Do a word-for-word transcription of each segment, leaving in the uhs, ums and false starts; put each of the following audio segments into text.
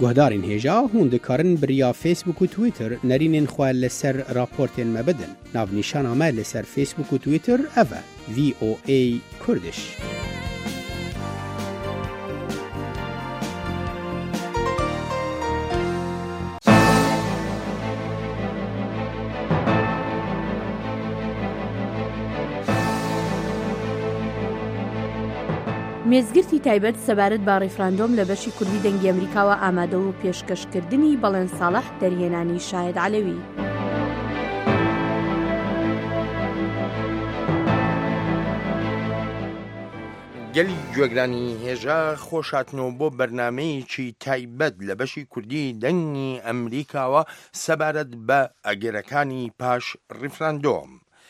گهدارین هیجا هون دکارن بریا فیسبوک و تویتر نرینین خواه لسر راپورتین مبدن. ناو نیشان آمه لسر فیسبوک و تویتر اوه وی او ای کردش. مێزگرتی تایبەت سەبارەت با ڕێفراندۆم لە بەشی کوردی دەنگی ئەمریکاوە ئامادە و پێشکەشکردنی بەڵێن ساڵح دەریێنانی شاهێد عەلەوی. گەلی گوێگرانی هێژە خۆشاتنەوە بۆ بەرنامەیەکی تایبەت لە بەشی کوردی دەنگی ئەمریکاوە سەبارەت بە ئەگەرەکانی پاش ڕێفراندۆم.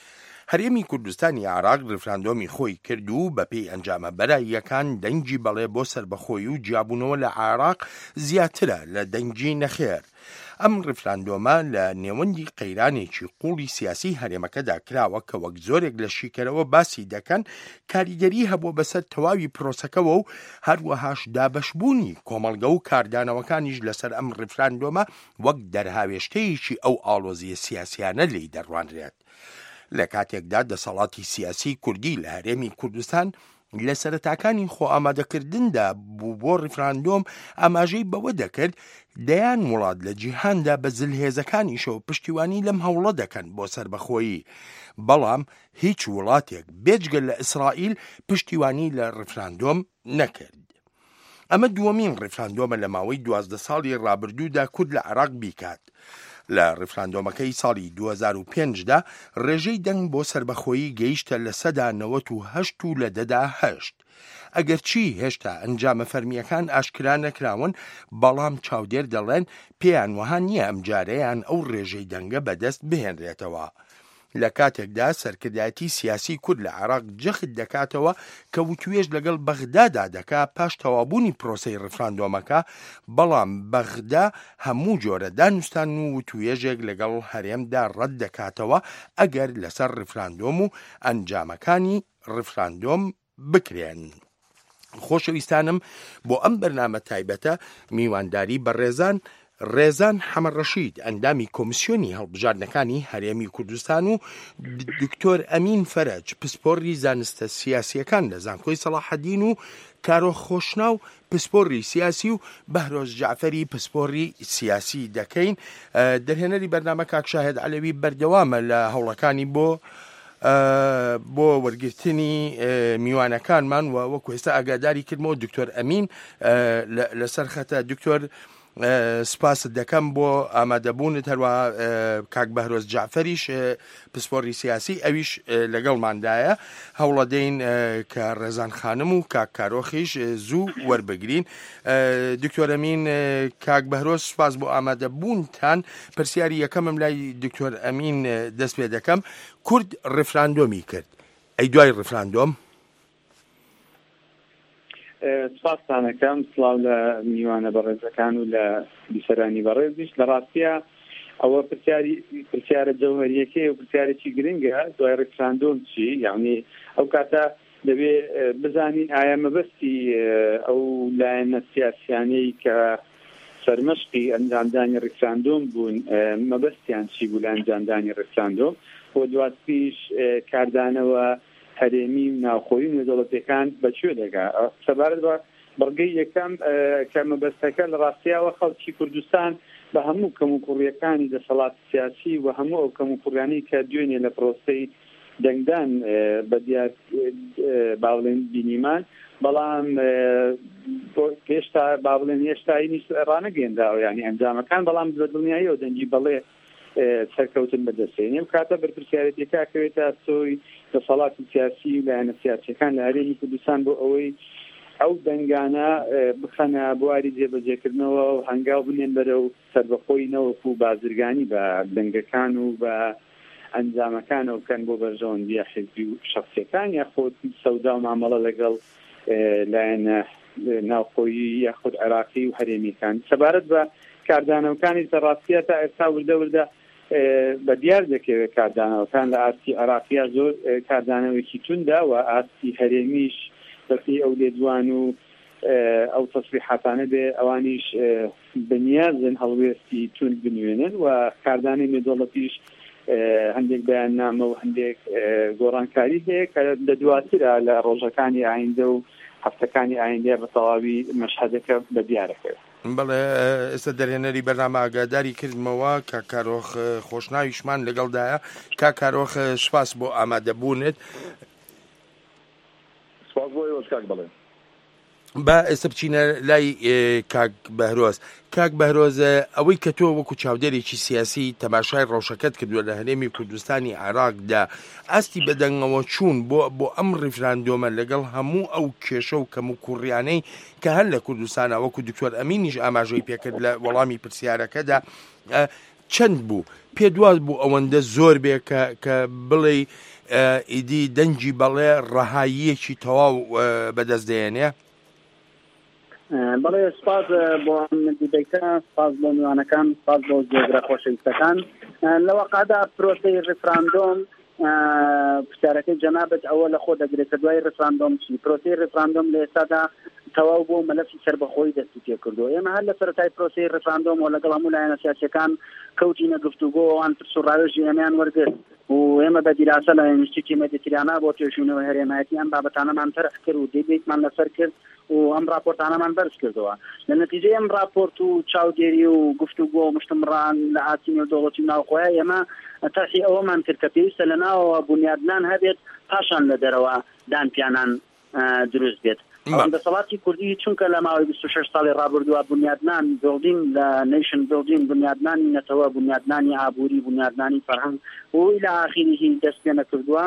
هەرێمی کوردستانی عێراق ڕێفراندۆمی خۆی کرد و بەپێی ئەنجامە بەراییەکان دەنگی بەڵێ بۆ سربەخۆیی و جیابوونەوە لە عێراق زیاترە لە دەنگی نەخێر. ئەم ڕێفراندۆمە لە نێوەندی قەیرانێکی قوڵی سیاسی هەرێمەکەدا کراوە کە وەک زۆرێک لە شیکەرەوە باسی دەکەن کاریگەری هەبوو بەسەر تەواوی پرۆسەکەەوە و هەروەهاش دابەشبوونی کۆمەڵگە و کاردانەوەکانیش لەسەر ئەم ڕێفراندۆمە وەک دەرهاوێشتەیەکی ئەو ئاڵۆزیە سیاسیانە لێی دەڕوانرێت. لە کاتێکدا دەسەڵاتی سیاسی کوردی لە هەرێمی کوردستان لە سەرەتاکانی خۆ ئامادەکردندا بوو بۆ ڕێفراندۆم ئاماژەی بەوە دەکرد دەیان وڵات لە جیهاندا بە زلهێزەکانیشەوە پشتیوانی لەم هەوڵە دەکەن بۆ سربەخۆیی، بەڵام هیچ وڵاتێک بێجگە لە ئیسرائیل پشتیوانی لە ڕێفراندۆم نەکرد. ئەمە دووەمین ڕێفراندۆمە لە ماوەی دوازدە ساڵی ڕابردوودا کورد لە عێراق بیکات. لە ڕێفراندۆمەکەی ساڵی دوو هەزار و پێنجدا ڕێژەی دەنگ بۆ سربەخۆیی گەیشتە لە سەدا نەوەت و هەشت و لە دەدا هەشت. ئەگەرچی هێشتا ئەنجامە فەرمیەکان ئاشکرا نەکراون، بەڵام چاودێر دەڵێن پێیان وەها نییە ئەم جارەیان ئەو ڕێژەی دەنگە بەدەست بهێنرێتەوە. لە کاتێکدا سەرکردایەتی سیاسی کورد لە عێراق جەخت دەکاتەوە کە وتوێژ لەگەڵ بەغدادا دەکا پاش تەوابوونی پرۆسەی ڕێفراندۆمەکە، بەڵام بەغدا هەموو جۆرە دانوستان و وتوێژێک لەگەڵ هەرێمدا ڕەت دەکاتەوە ئەگەر لەسەر ڕێفراندۆم و ئەنجامەکانی ڕێفراندۆم بکرێن. خۆشەویستانم، بۆ ئەم بەرنامە تایبەتە میوانداری بە ڕێزان ڕێزان حەمەڕەشید ئەندامی کۆمیسیۆنی هەڵبژاردنەکانی هەرێمی کوردستان و دکتۆر ئەمین فەرەج پسپۆڕی زانستە سیاسیەکان لە زانکۆی سەلاحەدین و کارۆ خۆشناو پسپۆڕی سیاسی و بەهرۆز جعفەری پسپۆڕی سیاسی دەکەین. دەرهێنەری بەرنامە کاک شاهێد عەلەوی بەردەوامە لە هەوڵەکانی بۆ بۆ وەرگرتنی میوانەکانمان و وەکو ئێستا ئاگاداری کردمەوە دکتۆر ئەمین لەسەر خەتە. دکتۆر سپاست دەکەم بۆ ئامادەبوونت، هەروە کاک بەهرۆز جعفەریش پسپۆڕی سیاسی ئەویش لەگەڵماندایە. هەوڵە دەین کە ڕێزان خانم و کاک کارۆخیش زوو وەربگرین. دکتۆر ئەمین، کاک بەهرۆز سپاس بۆ ئامادەبوونتان. پرسیاری یەکەمم لای دکتۆر ئەمین دەست پێ دەکەم. کورد ڕێفراندۆمی کرد، ئەی دوای ڕێفراندۆم؟ سپاسانەکەم، سڵاو لە میوانە بەڕێزەکان و لە بیسەرانی بەڕێزیش. لە ڕاستیە ئەوە پرسیارە جەوهەریەکەی و پرسیارێکی گرنگە دوای ڕێفراندۆم چی، یعنی ئەو کاتە دەبێ بزانین ئایا مەبەستی ئەو لایەنە سیاسیانەی کە سەرمەشقی ئەنجامدانی ڕێفراندۆم بوون مەبەستیان چی بوو لە ئەنجامدانی ڕێفراندۆم، بۆ دواتریش کاردانەوە هەرێمی و ناوخۆیی و نێودەوڵەتیەکان بەکوێ دەگا. سەبارەت بە بەڵگەی یەکەم کە مەبەستەکە لە ڕاستیەوە خەڵکی کوردستان بە هەموو کەم و کوڕیەکانی دەسەڵات سیاسی و هەموو ئەو کەم و کوڕیانەی کە دوێنێ لە پرۆسەی دەنگدان بە دیار باڵێن بینیمان، بەڵام هێشتا باڵێن هێشتایی ڕانەگەێنداوە، ینی ئەنجامەکان، بەڵام بە دڵنیاییەوە دەنگی بەڵێ سەرکەوتن بەدەستێنێ و کاتە بەرپرسیارەتێکا کەوێتە سۆی دەسەڵاتی سیاسی و لایەنە سیاسیەکان لە هەرێمی کوردستان بۆ ئەوەی ئەو دەنگانە بخەنە بواری جێبەجێکردنەوە و هەنگاو بنێن بەرەو سەربەخۆی نەوەکو و بازرگانی بە دەنگەکان و بە ئەنجامەکانەوە بکەن بۆ بەرژەوەندیە حزبی و شەخصیەکان یاخۆت سەودا و مامەڵە لەگەڵ لایەنە ناوخۆیی یاخود عێراقی و هەرێمیەکان. سەبارەت بە کاردانەوەکانی سەرڕاستیە تا ئێستا وردە وردە بە دیار دەکەوێت کاردانەوەکان لە ئاستی عێراقیە زۆر کاردانەوەکی توندا و ئاستی هەرێمیش بەخی ئەو لێدوان و ئەو تەسبیحاتانە بێ ئەوانیش بەنیازن هەڵوێستی تون بنوێنن و کاردانی نێودەوڵەتیش هەندێک بەیاننامە و هەندێک گۆڕانکاری هەیە کە لە دواترە لە ڕۆژەکانی ئایندە و هەفتەکانی ئایندە بە تەواوی مەشهەدەکە بە دیارەکەوێت. بەڵێ ئێستا دەرهێنەری بەرنامە ئاگاداری کردمەوە کە کارۆخ خۆشناویشمان لەگەڵدایە کا کارۆخ سپاس بۆ ئامادەبوونت. سپاس بۆ ئێوەش کاک بەڵێ. با ئێستا بچینە لای کاک بەهرۆز. کاک بەهرۆز، ئەوەی کە تۆ وەکو چاودێرێکی سیاسی تەماشای ڕەوشەکەت کردووە لە هەرێمی کوردستانی عێراقدا، ئاستی بەدەنگەوە چوون بۆ بۆ ئەم ڕیفراندۆمە لەگەڵ هەموو ئەو کێشە و کەم و کوڕیانەی کە هەر لە کوردستانە وەکو دکتۆر ئەمینیش ئاماژەی پێکرد لە وەڵامی پرسیارەکەدا چەند بوو؟ پێ دوات بوو ئەوەندە زۆر بێ کە بڵێ ئیدی دەنجی بەڵێ ڕەهاییەکی تەواو بەدەست دێنێ؟ بەڵێ سپاس بۆ دیدەکە، سپاس بۆ میوانەکان، سپاس بۆ جێگرە خۆشەویستەکان. لە وەقعدا پرۆسەی ڕیفراندۆم پرسیارەکەی جەنابەت ئەوە لە خۆ دەگرێت کە دوای ڕیفراندۆم چی پرۆسەی ڕیفراندۆم لە ئێستادا تەواو بۆ مەلەفی سەربەخۆیی دەستی پێ کردو. ئێمە هەر لە سەرەتای پرۆسەی ڕیفراندۆم و لەگەڵ هەموو لایەنە سیاسیەکان کەوتینە گفتوگۆ ئەوان پرس و ڕاوێژی ئەمیان وەرگرت و ئێمە بە دیراسە لە ئینستیتوتی مێدیترانە بۆ توێژینەوە هەرێمایەتی ئەم بابەتانەمان تەرخ کرد و دەیبێتمان لەسەر کرد و ئەم راپۆرتانەمان بەرز کردەوە. لە نەتیجەی ئەم راپۆرت و چاودێری و گفتوگۆ و مشتمڕان لە ئاتی نێودەوڵەتی ناوخۆیە ئێمە تەرخی ئەوەمان کرد کە پێویستە لەناوەوە بنیادنان هەبێت پاشان لە دەرەوە دانپیانان دروست بێت. دەسەڵاتی کوردی چونکە لە ماوەی بیست و شەش ساڵی ڕابردووە بنیادنان بڵدین لە نیشن بڵدین بنیادنانی نەتەوە، بنیادنانی ئابووری، بنیادنانی فەرهەنگ و إلى آخره دەست پێ نەکردووە.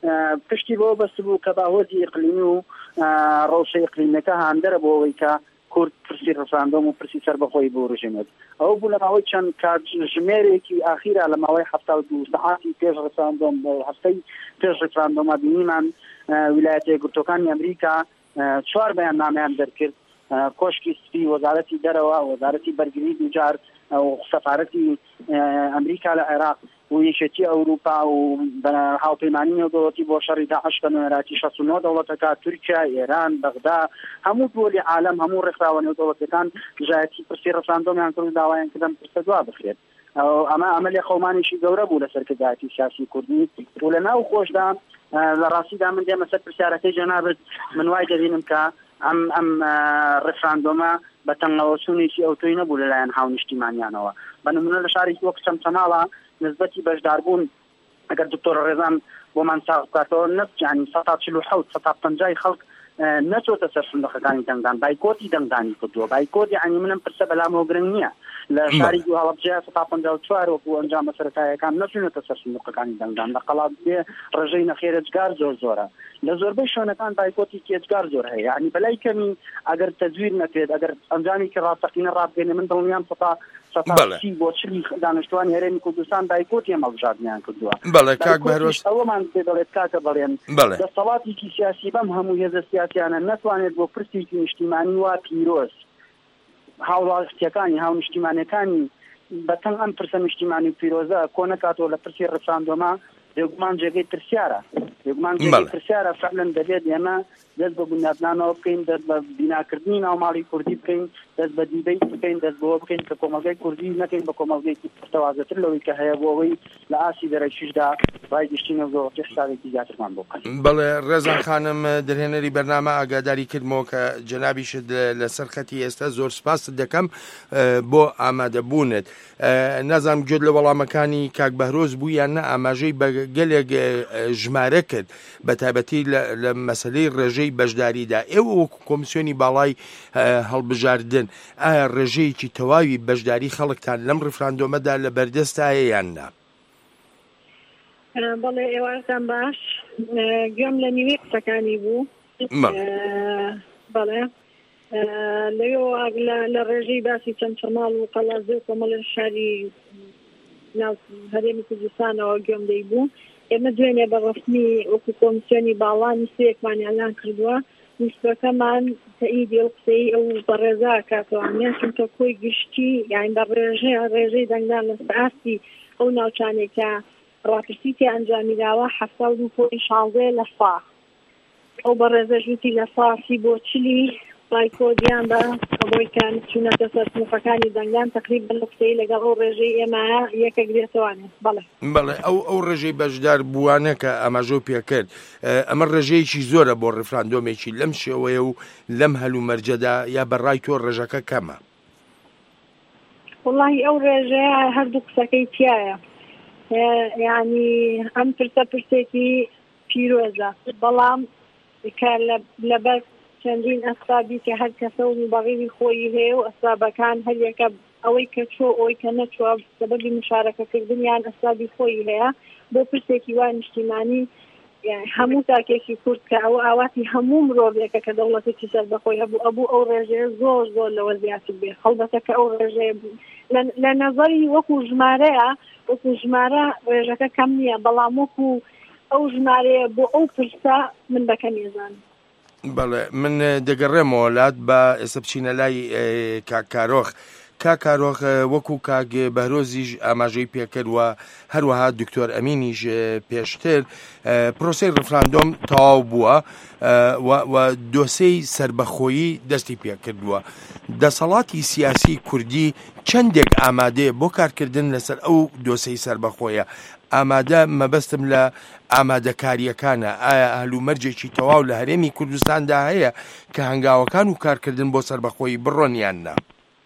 پشتی بۆ بەست بوو کە باهۆزی ئیقلیمی و ڕەوشە ئیقلیمیەکە هاندەرە بۆ ئەوەی کە کورد پرسی ڕەفراندۆم و پرسی سەربەخۆی بۆ ڕژێنێت. ئەو بوو لە ماوەی چەند کاتژمێرێکی ئاخیرا لە ماوەی هەفتە و دوو سەعاتی پێش ڕەفراندۆم هەفتەی پێش ڕەفراندۆمە بینیمان ویلایەتە یەکگرتووەکانی ئەمریکا چوار بەیاننامەیان دەرکرد، کۆشکی سپی، وەزارەتی دەرەوە، وەزارەتی بەرگری دووجار و سەفارەتی ئەمریکا لە عێراق و یەکێتی ئەوروپا و هاوپەیمانی نێودەوڵەتی بۆ شەڕی داعش بە نوێنەراتی شەست و نۆ دەوڵەتەکە، تورکیا، ئێران، بەغدا، هەموو دۆڵی عالەم، هەموو ڕێکخراوە نێودەوڵەتەکان ژایەتی پرسی ڕەفراندۆمیان کرد و داوایان کردن پرسە دوا بخرێت. ئەمە ئەمەلێ خەومانێکی گەورە بوو لەسەر کردایەتی سیاسی کوردی و لە ناو خۆشدا لە ڕاستیدا من دێمە سەر پرسیارەکەی جەنابەت من وای دەبینم کە ئەم ئەم ڕێفراندۆمە بە تەنگەوەسوونێکی ئەوتۆی نەبوو لەلایەن هاونیشتیمانیانەوە. بە نمونە لە شارێکی وەک چەمچەماڵە نسبەتی بەشداربوون ئەگەر دکتۆر ڕێزان بۆمان ساغ بکاتەوە نەفجانی سەد چل و حەوت سەد پەنجای خەڵک نەچۆتە سەر سندوقەکانی دەنگدان، بایکۆتی دەنگدانی کردووە. بایکۆت یعنی منم پرسە بەلامەوە گرنگ نییە. لە شاری دوو هەڵەبجەیە سەد پەنجا و چوار وەکو ئەنجامە سەرەتاییەکان نەچوونەتە سەر سندوقەکانی دەنگدان. لە قەڵابێ ڕێژەی نەخێر ئەجگار زۆر زۆرە. لە زۆربەی شوێنەکان بایکۆتی ئەجگار زۆر هەیە. یعنی بەلای کەمی ئەگەر تەزویر نەکرێت، ئەگەر ئەنجامی کە ڕاستەقینە ڕابگەێنێ من دڵنیام سەد سەتاسی بۆ چلی دانیشتوانی هەرێمی کوردستان بایکۆتی هەڵبژاردنیان کردووە. بەڵێ کاک بەهرۆز ئەوەمان پێ دەڵێت کاکە بەڵێن دەسەڵاتێکی سیاسی بەم هەموو هێزە سیاسیانە نەتوانێت بۆ پرسێکی نیشتیمانی وا پیرۆز هاوڵاتیەکانی هاونیشتیمانیەکانی بەتەنگ ئەم پرسە نیشتیمانی پیرۆزە کۆ نەکاتەوە لە پرسی ڕەفراندۆمە بێگومان جێگەی پرسیارە. بێگومان جێگەی پرسیارە فعلەن دەبێت ئێمە دەست بە بنیادنانەوە بکەین، دەست بە بیناکردنی ناوماڵی کوردی بکەین، دەست بە دیبەیت بکەین، دەست بەوە بکەین کە کۆمەلگای کوردی نەکەین بە کۆمەلگەیەکی پرتەوازەتر لەوەی کە هەیە بۆ ئەوەی لە ئاسی دەرەشیشدا ڕای گشتی نێودەوڵەتی حسابێکی زیاترمان بۆ بکەین. بەڵێ ڕێزان خانم دەرهێنەری بەرنامە ئاگاداری کردمەوە کە جەنابیشت لەسەر خەتی ئێستا زۆر سپاست دەکەم بۆ ئامادەبوونت. نازانم گوێت لە وەڵامەکانی کاک بەهرۆز بوو یان نە ئاماژەی بە گەلێک ژمارە کرد بە تایبەتی لە مەسەلەی ڕێژەی بەشداریدا. ئێوە وەکو کۆمیسیۆنی باڵای هەڵبژاردن ئایا ڕێژەیەکی تەواوی بەشداری خەڵکتان لەم ڕیفراندۆمەدا لە بەردەستایە یان نا؟ بەڵێ ئێوارتان باش، گوێم لە نیوەی قسەکانی بوو. بەڵێ لەوێ لە ڕێژەی باسی چەمچەماڵ و قەڵازێ و کۆمەڵە شاری ناو هەرێمی کوردستانەوە گوێم دەی بوو. ئێمە دوێنێ بە ڕەسمی وەکو کۆمیسیۆنی باڵا نووسەیەکمان ئەعلان کردووە. نووسەکەمان تەئیدی ئەو قسەی ئەو بەڕێزا کاتەوانیان چونکە کۆی گشتی یان بە ڕێژەی ڕێژەی دەنگدان لە سعاتی ئەو ناوچانێکە ڕاپرسی تێ ئەنجامی داوە حەفتا و دوو پۆی شانزەیە لە سا ئەو بەڕێزە ژووتی لە ساسی بۆ چلی ڕایکۆدیان بە ئەوەی کە چوونەتە سەر سنووفەکانی دەنگان تقریبا نقطەی لەگەڵ ئەو ڕێژەی ئێمە یەکەگرێتەوەوانێ. بەڵێ بەڵێ ئەو ئەو ڕێژەی بەشدار بووانە کە ئاماژە پێکرد ئەمە ڕێژەیەکی زۆرە بۆ ڕفراندۆمێکی لەم شێوەیە و لەم هەلومەرجەدا یا بەڕای تۆ ڕێژەکە کەمە؟ وڵی ئەو ڕێژەیە هەردوو قسەکەی تایە، یعنی ئەم پرسە پرسێکی پیرۆزە، بەڵام لەبەر چەندین ئەسبابی کە هەر کەسە و مبەغیری خۆی هەیە و ئەسبابەکان هەر یەکە ئەوەی کە چۆ ئەوەی کە نەچوە سەبەبی مشارەکەکردنیان ئەسبابی خۆی هەیە بۆ پرسێکی وای نیشتیمانی هەموو تاکێکی کورد کە ئەو ئاواتی هەموو مرۆڤێکە کە دەوڵەتێکی سەر بەخۆی هەبوو ئەبوو ئەو ڕێژەیە زۆر زۆر لەوە زیاتر بێ خەڵبەتە کە ئەو ڕێژەیە لە نەزەری وەکو ژمارەیە وەکو ژمارە ڕێژەکە کەم نییە، بەڵام وەکو ئەو ژمارەیە بۆ ئەو پرسە من بەکەم ێزانم. بەڵێ من دەگەڕێمەوە وڵات بە ئێستا بچینە لای کاکارۆخ. کاکارۆخ وەکو کاک بەهرۆزیش ئاماژەی پێکردوە هەروەها دکتۆر ئەمینیش پێشتر پرۆسەی ڕفراندۆم تەواو بووە و دۆسەی سربەخۆیی دەستی پێکردووە. دەسەڵاتی سیاسی کوردی چەندێک ئامادەیە بۆ کارکردن لەسەر ئەو دۆسەی سربەخۆیە؟ ئامادە مەبەستم لە ئامادەکاریەکانە، ئایا هەلومەرجێکی تەواو لە هەرێمی کوردستاندا هەیە کە هەنگاوەکان و کارکردن بۆ سربەخۆیی بڕۆنیان نا؟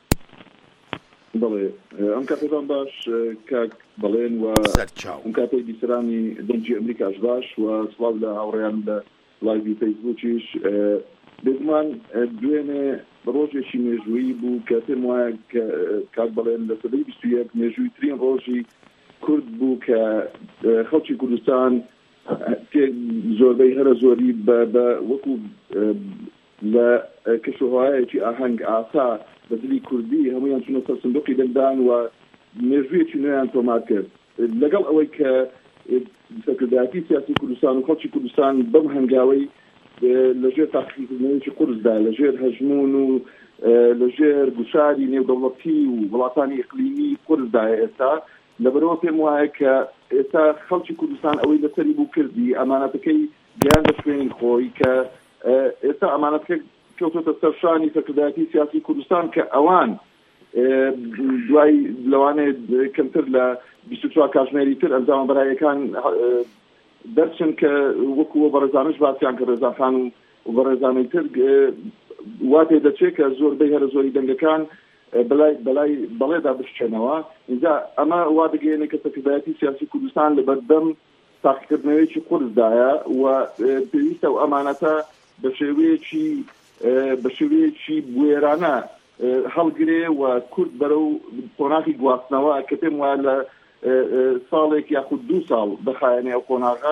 بڵێ ئەم کاتێکان باش کاک بڵێن و ئەم کاتەی بیسەرانی دەنجی ئەمریکاش باش و سڵاو لە هاوڕێیان لە لایڤی فەیسبووکیش. بێگومان دوێنێ ڕۆژێکی مێژوویی بوو کە پێم وایە کاک بڵێن لە سەدەی بیست و یەک مێژووی ترین ڕۆژی کورد بوو کە خەڵکی کوردستان زۆربەی هەرە زۆری بە وەکو لە کەشوهایەکی ئاهەنگ ئاسا بەدلی کوردی هەمویان چونە سەر سندوقی دەنگدان و مێژوویەکی نوێیان تۆمار کرد لەگەڵ ئەوەی کە سەرکردایەتی سیاسی کوردستان و خەڵکی کوردستان بەم هەنگاوەی لەژێر تاقیکردنەوەیکی قورسدا لەژێر هەژمون و لەژێر گوشاری نێودەوڵەتی و وڵاتانی ئیقلیمی قورسدایە ئێستا لەبەرەوە پێم وایە کە ئێستا خەڵکی کوردستان ئەوەی لەسەری بوو کردی ئەمانەتەکەی گیان بە شوێنی خۆی کە ئێستا ئەمانەتەکە کەوتۆتە سەرشانی سەرکردایەتی سیاسی کوردستان کە ئەوان دوای لەوانەیە کەمتر لە بیست و چوار کاتژمێری تر ئەنجام بەرایەکان دەرچن کە وەکووە بەڕێزانش باسییان کە ڕێزاخان و بەڕێزانەی تر وا پێ دەچێت کە زۆربەی هەرە زۆری دەنگەکان بەلای بەڵێدا بشکێنەوە. اینجا ئەمە وا دەگەێنێ کە سەرکردایەتی سیاسی کوردستان لە بەردەم تاقیکردنەوەیکی قورسدایە و پێویستە و ئەمانەتە بە شێوەیەکی بە شێوەیەکی بوێرانە هەڵگرێ و کورد بەرەو قۆناغی گواستنەوە کە پێم وایە لە ساڵێک یاخود دوو ساڵ بەخایەنێ ئەو قۆناغا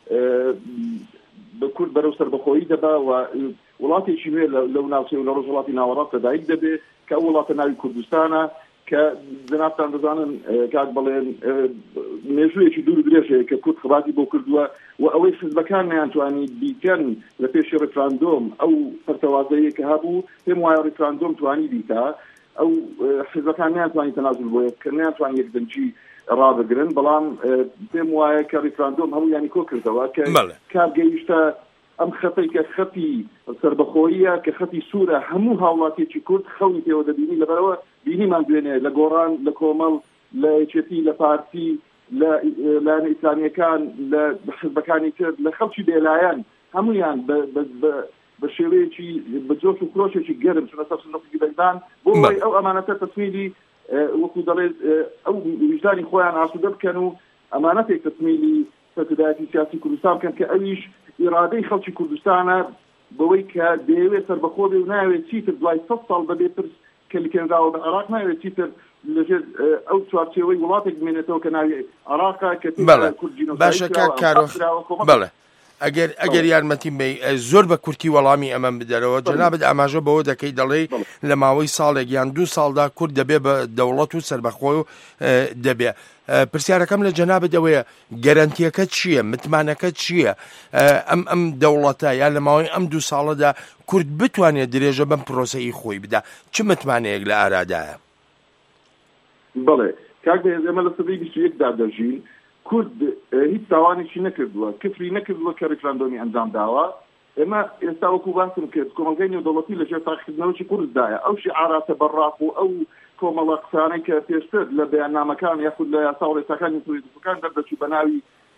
بە کورد بەرەو سەربەخۆیی دەبا و وڵاتێکی نوێ لەو ناوچەی و لە ڕۆژهەڵاتی ناوەڕاست دایک دەبێ کە ئەو وڵاتە ناوی کوردستانە کە جەنابتان دەزانن کاک بڵێن مێژوویەکی دوور درێژەیە کە کورد خەباتی بۆ کردووە و ئەوەی حیزبەکان نەیانتوانی بیکەن لە پێشی ڕێفراندۆم ئەو پەرتەوازەیە کە هەبوو پێم وایە ڕێفراندۆم توانی دیکە ئەو حیزبەکان نەیانتوانی تەنازل بۆ کە نەیانتوانی یەک دەنجی ڕابگرن، بەڵام پێم وایە کە ڕێفراندۆم هەموو یانی کۆ کردەوە کە کارگەیشتە ئەم خەتەی کە خەتی سەربەخۆییە کە خەتی سوورە هەموو هاوڵاتێکی کورد خەونی پێوە دەبینی لەبەرەوە بینیمان دوێنێ لە گۆڕان لە کۆمەڵ لە یەکێتی لە پارتی لە لایەنە ئیسلامیەکان لە حزبەکانی تر لە خەڵکی بێلایەن هەمویان بە شێوەیەکی بە جۆش و کرۆشێکی گەرم چونە سەر سندوقی دەنگدان بۆ ئەوەی ئەو ئەمانەتە تەسمیلی وەکو دەڵێت ئەو وجدانی خۆیان ئاسوودە بکەن و ئەمانەتێک تەسمیلی سەرکردایەتی سیاسی کوردستان بکەن کە ئەویش ئیرادەی خەڵکی کوردستانە بەوەی کە دەیەوێت سەربەخۆ بێ و ناوێت چیتر دوای سەد ساڵ بەبێ پرس کە لکێنراوە بە عێراق ناوێت چیتر لەژێر ئەو چوارچێوەی وڵاتێک بمێنێتەوە کە ناوی عێراقا کە باشە کارۆخ بەڵێ ئەگەر ئەگەر یارمەتیم بێ زۆر بە کورتی وەڵامی ئەمەم بدەرەوە جەنابەت ئاماژە بەوە دەکەی دەڵێ لە ماوەی ساڵێک یان دوو ساڵدا کورد دەبێ بە دەوڵەت و سەربەخۆ دەبێ. پرسیارەکەم لە جەنابەت ئەوەیە گەرانتیەکە چییە؟ متمانەکە چییە؟ ئەم ئەم دەوڵەتە یان لە ماوەی ئەم دوو ساڵەدا کورد بتوانێت درێژە بەم پرۆسەی خۆی بدا؟ چ متمانەیەک لە ئارادایە؟ بەڵێ کاک ئێمە لە سەدەی بیست و یەکدا دەژین. کورد هیچ تاوانێکی نەکردووە، کفری نەکردووە کە ڕێفراندۆمی ئەنجام داوە ئێمە ئێستا وەکو باسم کرد کۆمەلگەی نێودەوڵەتی لەژێر تاقیکردنەوەی کورددایە ئەو شیعاراتە بەڕاق و ئەو کۆمەڵە قسانەی کە پێشتر لە بەیاننامەکان یاخود لە یاسا و ڕێساکانی سوێدەکان دەردەچوو بە ناوی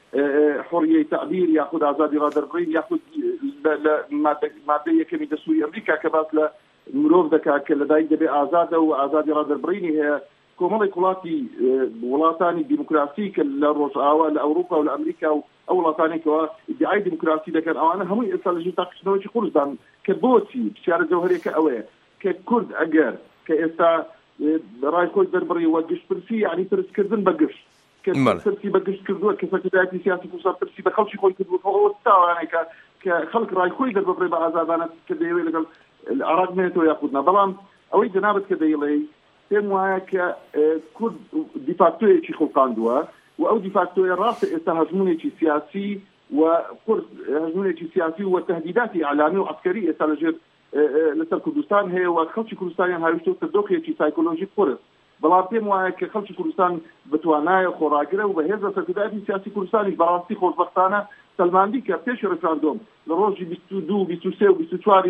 حڕیەی تعبیر یاخود ئازادی ڕادەربڕین یاخود لە مادەی یەکەمی دەستوری ئەمریکا کە باس لە مرۆڤ دەکات کە لەدایک دەبێ ئازادە و ئازادی ڕادەربڕینی هەیە کۆمەڵی وڵاتی وڵاتانی دیموکراسی کە لە ڕۆژئاوا لە ئەوروپا و لە ئەمریکا و ئەو وڵاتانێکەوە ئیدعای دیموکراسی دەکەن ئەوانە هەمووی ئێستا لەژێر تاقیکردنەوەی کوردستان کە بۆچی پرسیارە جەوهەرێکە ئەوەیە کە کورد ئەگەر کە ئێستا ڕای خۆی دەربڕی وە گشتپرسی یعنی پرسکردن بە گشت پرسی بە گشت کردووە کەسەکەدایەتی سیاسی کوردستان پرسی بە خەڵکی خۆی کردووە ئەوە تاوانێکە کە خەڵک ڕای خۆی دەربڕێ بە ئازادانە کە دەیەوێت لەگەڵ عراق بێتەوە یاخودنا بەڵام ئەوەی جەنابەت کە دەیڵێ پێم وایە کە کورد دیفاکتۆیەکی خۆقاندووە و ئەو دیفاکتۆیە ڕاستە ئێستا هەژمونێکی سیاسی و کورد هەژمونێکی سیاسی و تهدیداتی ئەعلامی و عسکەری ئێستا لەژێر لەسەر کوردستان هەیە و خەڵکی کوردستانیان هاویشتۆتە دۆخێکی سایکۆلۆژی قورس بەڵام پێم وایە کە خەڵکی کوردستان بتوانایە خۆڕاگرە و بەهێز سەرکردایەتی سیاسی کوردستانی بەڕاستی خۆشبەختانە سەلماندی کە پێش ڕێفراندۆم لە ڕۆژی بیست و دوو بیست و سێ و بیست و چوار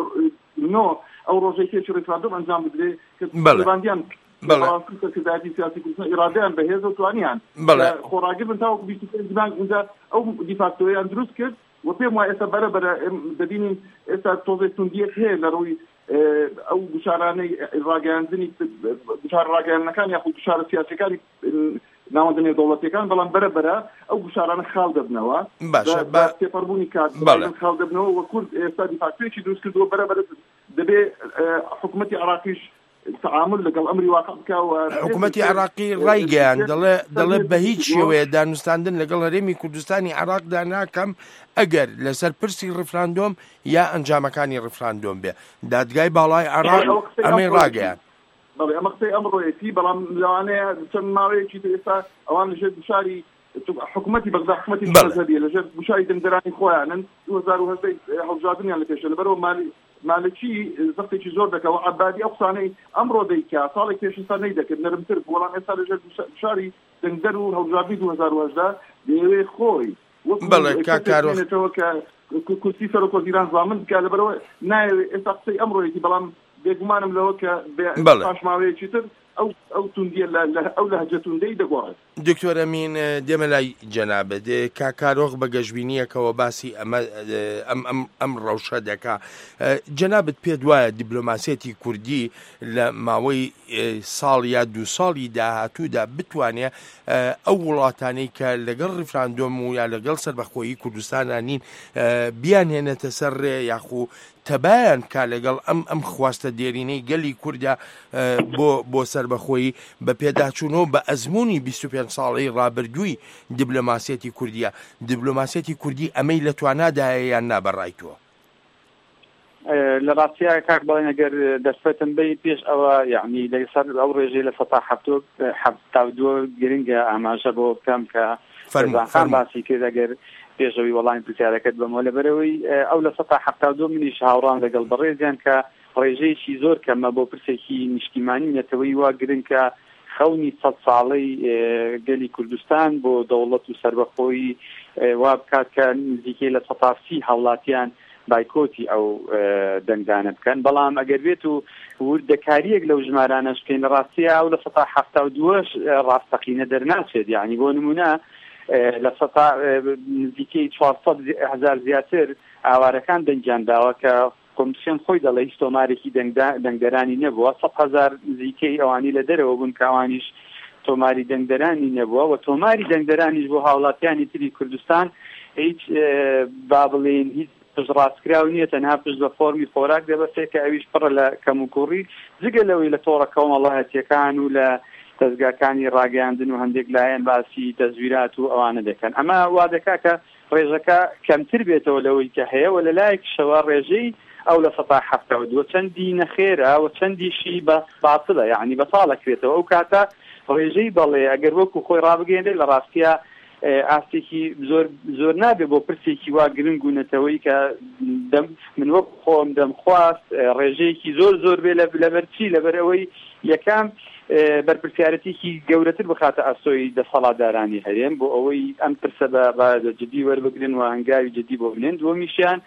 نۆ ئەو ڕۆژەی پێش ڕێفراندۆم ئەنجام بدرێ کە سەلماندیان بەڕاستی سەرکردایەتی سیاسی کوردستان ئیرادەیان بەهێز و توانیان خۆڕاگر بن تاوەکو بیست و پێنج مانگ ئەوجا ئەو دیفاکتۆیان دروست کرد و پێم وایە ئێستا بەرەبەرە دەبینین ئێستا تۆزێک توندیەک هەیە لە ڕووی ئەو گوشارانەی ڕاگەیاندنی گوشار ڕاگەیاندنەکان یاخود گوشارە سیاسیەکانی ناوەندە نێودەوڵەتیەکان بەڵام بەرەبەرە ئەو گوشارانە خاڵ دەبنەوە بە تێپەڕبوونی کات خاڵ دەبنەوە و کورد ئێستا دیفاکتۆیەکی دروست کردووە بەرەبەرە دەبێ حکوومەتی عراقیش تعامل لەگەڵ ئەمری واقع بکەوە حکوومەتی عراقی ڕایگەیان دەڵێ دەڵێ بە هیچ شێوەیە دانوستاندن لەگەڵ هەرێمی کوردستانی عراقدا ناکەم ئەگەر لەسەر پرسی ڕفراندۆم یا ئەنجامەکانی ڕفراندۆم بێ دادگای باڵای عراق ئەمەی ڕاگەیان بەڵێ ئەمە قسەی ئەمڕۆیەتی بەڵام لەوانەیە چەند ماوەیەکی ئێستا ئەوان لەژێر گوشاری حکوومەتی بەغدا حکوومەتی مەذهبیە لەژێر گوشاری دەنگدەرانی خۆیانن دوو هەزار و هەشت هەڵبژاردنیان لە پێشە لەبەرەوە مالی مالکی زەختێکی زۆر دەکەوە عەبادی ئەو قسانەی ئەمڕۆ دەیکا ساڵێک پێشستا نەیدەکرد نەرمتر بەڵام ئێستا لەژێر گوشاری دەنگدەر و هەڵبژاردنی دوو هەزار و هەشت دەیەوێ خۆی بەڵێ کاکارۆ کورسی سەرۆک وەزیران زامن بکات لەبەرەوە نایەوێت ئێستا قسەی ئەمڕۆیەتی بەڵام بێگومانم لەوە کە پاش ماوەیەکی تر ئەو ئەو توندیە ئەو لەهجە توندەی دەگۆڕێت. دکتۆر ئەمین دێمە لای جەنابەت کاکارۆغ بە گەشتبینیەکەوە باسی ئەمە ئەم ئەم ڕەوشە دەکا جەنابەت پێ وایە دیپلۆماسیەتی کوردی لە ماوەی ساڵ یا دوو ساڵی داهاتوودا بتوانێت ئەو وڵاتانەی کە لەگەڵ ڕیفراندۆم و یا لەگەڵ سەربەخۆیی کوردستانە نین بیان هێنێتە سەر ڕێ یاخو تەبایان کا لەگەڵ ئەم ئەم خواستە دێرینەی گەلی کووردا بۆ بۆ سەربەخۆیی بە پێداچوونەوە بە ئەزمموی بیست و پێنج ساڵەی ڕابردووی دیپلۆماسیەتی کوردیە دیپلۆماسیەتی کوردی ئەمەی لە توانادایە یان نابەڕایتووە لە ڕاستیە کاک بەڵێن ئەگەر دەستێتم بی پێش ئەوە یعنی لەسەر ئەو ڕێژەی لە سەتا هەفتا و دووە گرنگە ئاماژە بۆ بکەم کە فەرموو باسی کرد ئەگەر پێشەوەی وەڵامی پرسیارەکەت بەمەوە لەبەرەوەی ئەو لە سەتا هەفتا و دوو منیش هاوڕان لەگەڵ بەڕێزیان کە ڕێژەیەکی زۆر کەمە بۆ پرسێکی نیشتیمانی نێتەوەی وا گرنگ کە خەونی سەد ساڵەی گەلی کوردستان بۆ دەوڵەت و سەربەخۆیی وا بکات کە نزیکەی لە سەتا سی هاوڵاتیان بایکۆتی ئەو دەنگدانە بکەن بەڵام ئەگەر بێت و وردەکاریەک لەو ژمارانەش بکەین لە ڕاستیە ئەو لە سەتا هەفتا و دووەش ڕاستەقینە دەرناچێت یعنی بۆ نمونە لە سەتا نزیکەی چوارسەد هەزار زیاتر ئاوارەکان دەنگیانداوە کە کۆمیسیۆن خۆی دەڵێ هیچ تۆمارێکی دەنگدەرانی نەبووە سەد هەزار نزیکەی ئەوانی لە دەرەوە بوون کە ئەوانیش تۆماری دەنگدەرانی نەبووە و تۆماری دەنگدەرانیش بۆ هاوڵاتیانی تری کوردستان هیچ با بڵێن هیچ پشتڕاستکراو نییە تەنها پشت بە فۆرمی خۆراک دەبەستێت کە ئەویش پڕە لە کەم و کوڕی جگە لەوەی لە تۆڕە کۆمەڵایەتیەکان و لە دەستگاکانی ڕاگەیاندن و هەندێک لایەن باسی تەزویرات و ئەوانە دەکەن ئەمە وا دەکا کە ڕێژەکە کەمتر بێتەوە لەوەی کە هەیە و لە لایەکشەوە ڕێژەی ئەو لە سەتا هەفتا و دووە چەندی نەخێرە و چەندیشی بە باتڵە یعنی بەتاڵەکرێتەوە ئەو کاتە ڕێژەی بەڵێ ئەگەر وەکو خۆی ڕابگەێنێ لە ڕاستیە ئاستێکی زۆر زۆر نابێ بۆ پرسێکی وا گرنگ و نەتەوەی کە من وەک خۆم دەمخواست ڕێژەیەکی زۆر زۆر بێ لەبەرچی لەبەرەوەی یەکەم بەرپرسیارەتێکی گەورەتر بخاتە ئەسۆی دەسەڵاتدارانی هەرێم بۆ ئەوەی ئەم پرسە بە جدی وەربگرن و هەنگاوی جدی بۆ بنێن دووەمیشیان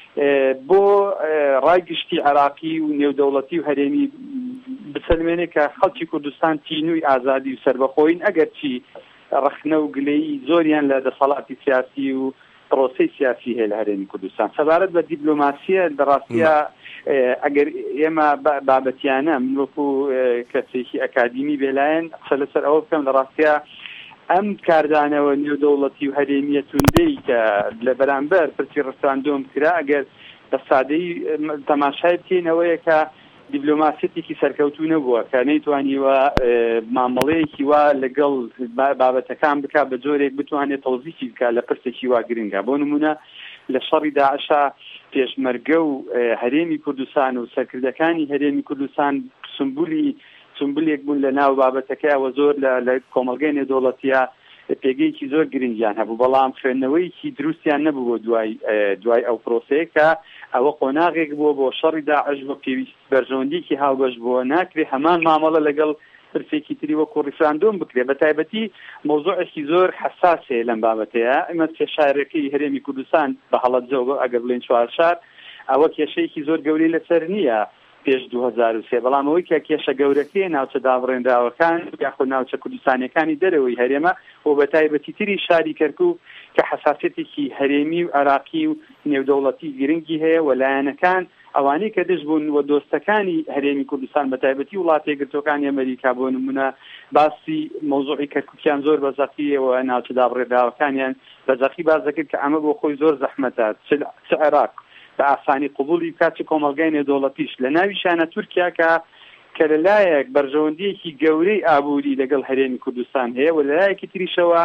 بۆ ڕایگشتی عراقی و نێودەوڵەتی و هەرێمی بسەلمێنێ کە خەڵکی کوردستان تینووی ئازادی و سربەخۆین ئەگەرچی ڕخنە و گلەی زۆریان لە دەسەڵاتی سیاسی و پرۆسەی سیاسی هەیە لە هەرێمی کوردستان. سەبارەت بە دیپلۆماسیە بەڕاستیە ئەگەر ئێمە بابەتیانە من وەکو کەسێکی ئەکادیمی بێلایەن قسە لەسەر ئەوە بکەم لە ڕاستیە ئەم کاردانەوە نێودەوڵەتی و هەرێمیە توندەی کە لە بەرامبەر پرسی ڕفراندۆم کرا ئەگەر بە سادەی تەماشای بکەینەوەیە کە دیپلۆماسیەتێکی سەرکەوتوو نەبووە کە نەیتوانیوە مامەڵەیەکی وا لەگەڵ بابەتەکان بکات بە جۆرێک بتوانێت تەوزیفی بکات لە پرسێکی وا گرنگە. بۆ نمونە لە شەڕی داعشا پێشمەرگە و هەرێمی کوردستان و سەرکردەکانی هەرێمی کوردستان سمبولی سمبولێک بوون لە ناو بابەتەکەیەوە زۆر لە کۆمەلگەی نێودەوڵەتیە پێگەیەکی زۆر گرنگیان هەبوو، بەڵام خوێندنەوەیکی دروستیان نەبوو بۆ دوای دوای ئەو پرۆسەیە کە ئەوە قۆناغێک بووە بۆ شەڕی داعش بۆ پێویست بەرژەوەندیکی هاوبەش بووە ناکرێ هەمان مامەڵە لەگەڵ پرسێکی تری وەکو ڕیفراندۆم بکرێ. بە تایبەتی مۆزوعێکی زۆر حساسەیە لەم بابەتەیە. ئێمە کێشارەکەی هەرێمی کوردستان بە هەڵەبجە ئەگەر بڵێن چوارشار ئەوە کێشەیەکی زۆر گەورەی لەسەر نییە پێش دوو هەزار و سێ، بەڵام ئەوەی کە کێشە گەورەکەی ناوچە دابڕێنراوەکان یاخود ناوچە کوردستانیەکانی دەرەوەی هەرێمە و بە تایبەتی تری شاری کەرکوو کە حساسیەتێکی هەرێمی و عراقی و نێودەوڵەتی گرنگی هەیە و لایەنەکان ئەوانەی کە دژ بوون و دۆستەکانی هەرێمی کوردستان بە تایبەتی وڵاتە یەکگرتووەکانی ئەمریکا بۆ نمونە باسی مۆزوعی کەرکووکیان زۆر بەزەقیەوە ناوچە دابڕێنراوەکانیان بەزەقی باز دەکرد کە ئەمە بۆ خۆی زۆر زەحمەتە چ عێراق بە ئاسانی قبولی بکات چ کۆمەلگای نێودەوڵەتیش لە ناویشانە تورکیا کە کە لەلایەک بەرژەوەندیەکی گەورەی ئابووری لەگەڵ هەرێمی کوردستان هەیە و لەلایەکی تریشەوە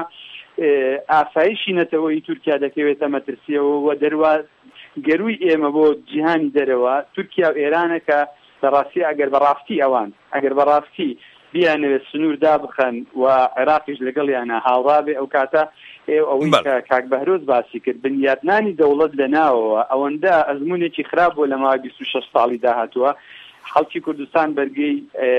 ئاسایشی نەتەوەی تورکیا دەکەوێتە مەترسیەوە و دەروا گەروی ئێمە بۆ جیهانی دەرەوە تورکیا و ئێرانە کە بەڕاستی ئەگەر بەڕاستی ئەوان ئەگەر بەڕاستی بیانەوێت سنوور دابخەن و عێراقیش لەگەڵیانە هاوڕابێ ئەو کاتە ئەوەی کاک بەهرۆز باسی کرد بنیادنانی دەوڵەت لەناوەوە ئەوەندە ئەزمونێکی خراپ بووە لە ماوەی بیست و شەش ساڵی داهاتووە خەڵکی کوردستان بەرگەی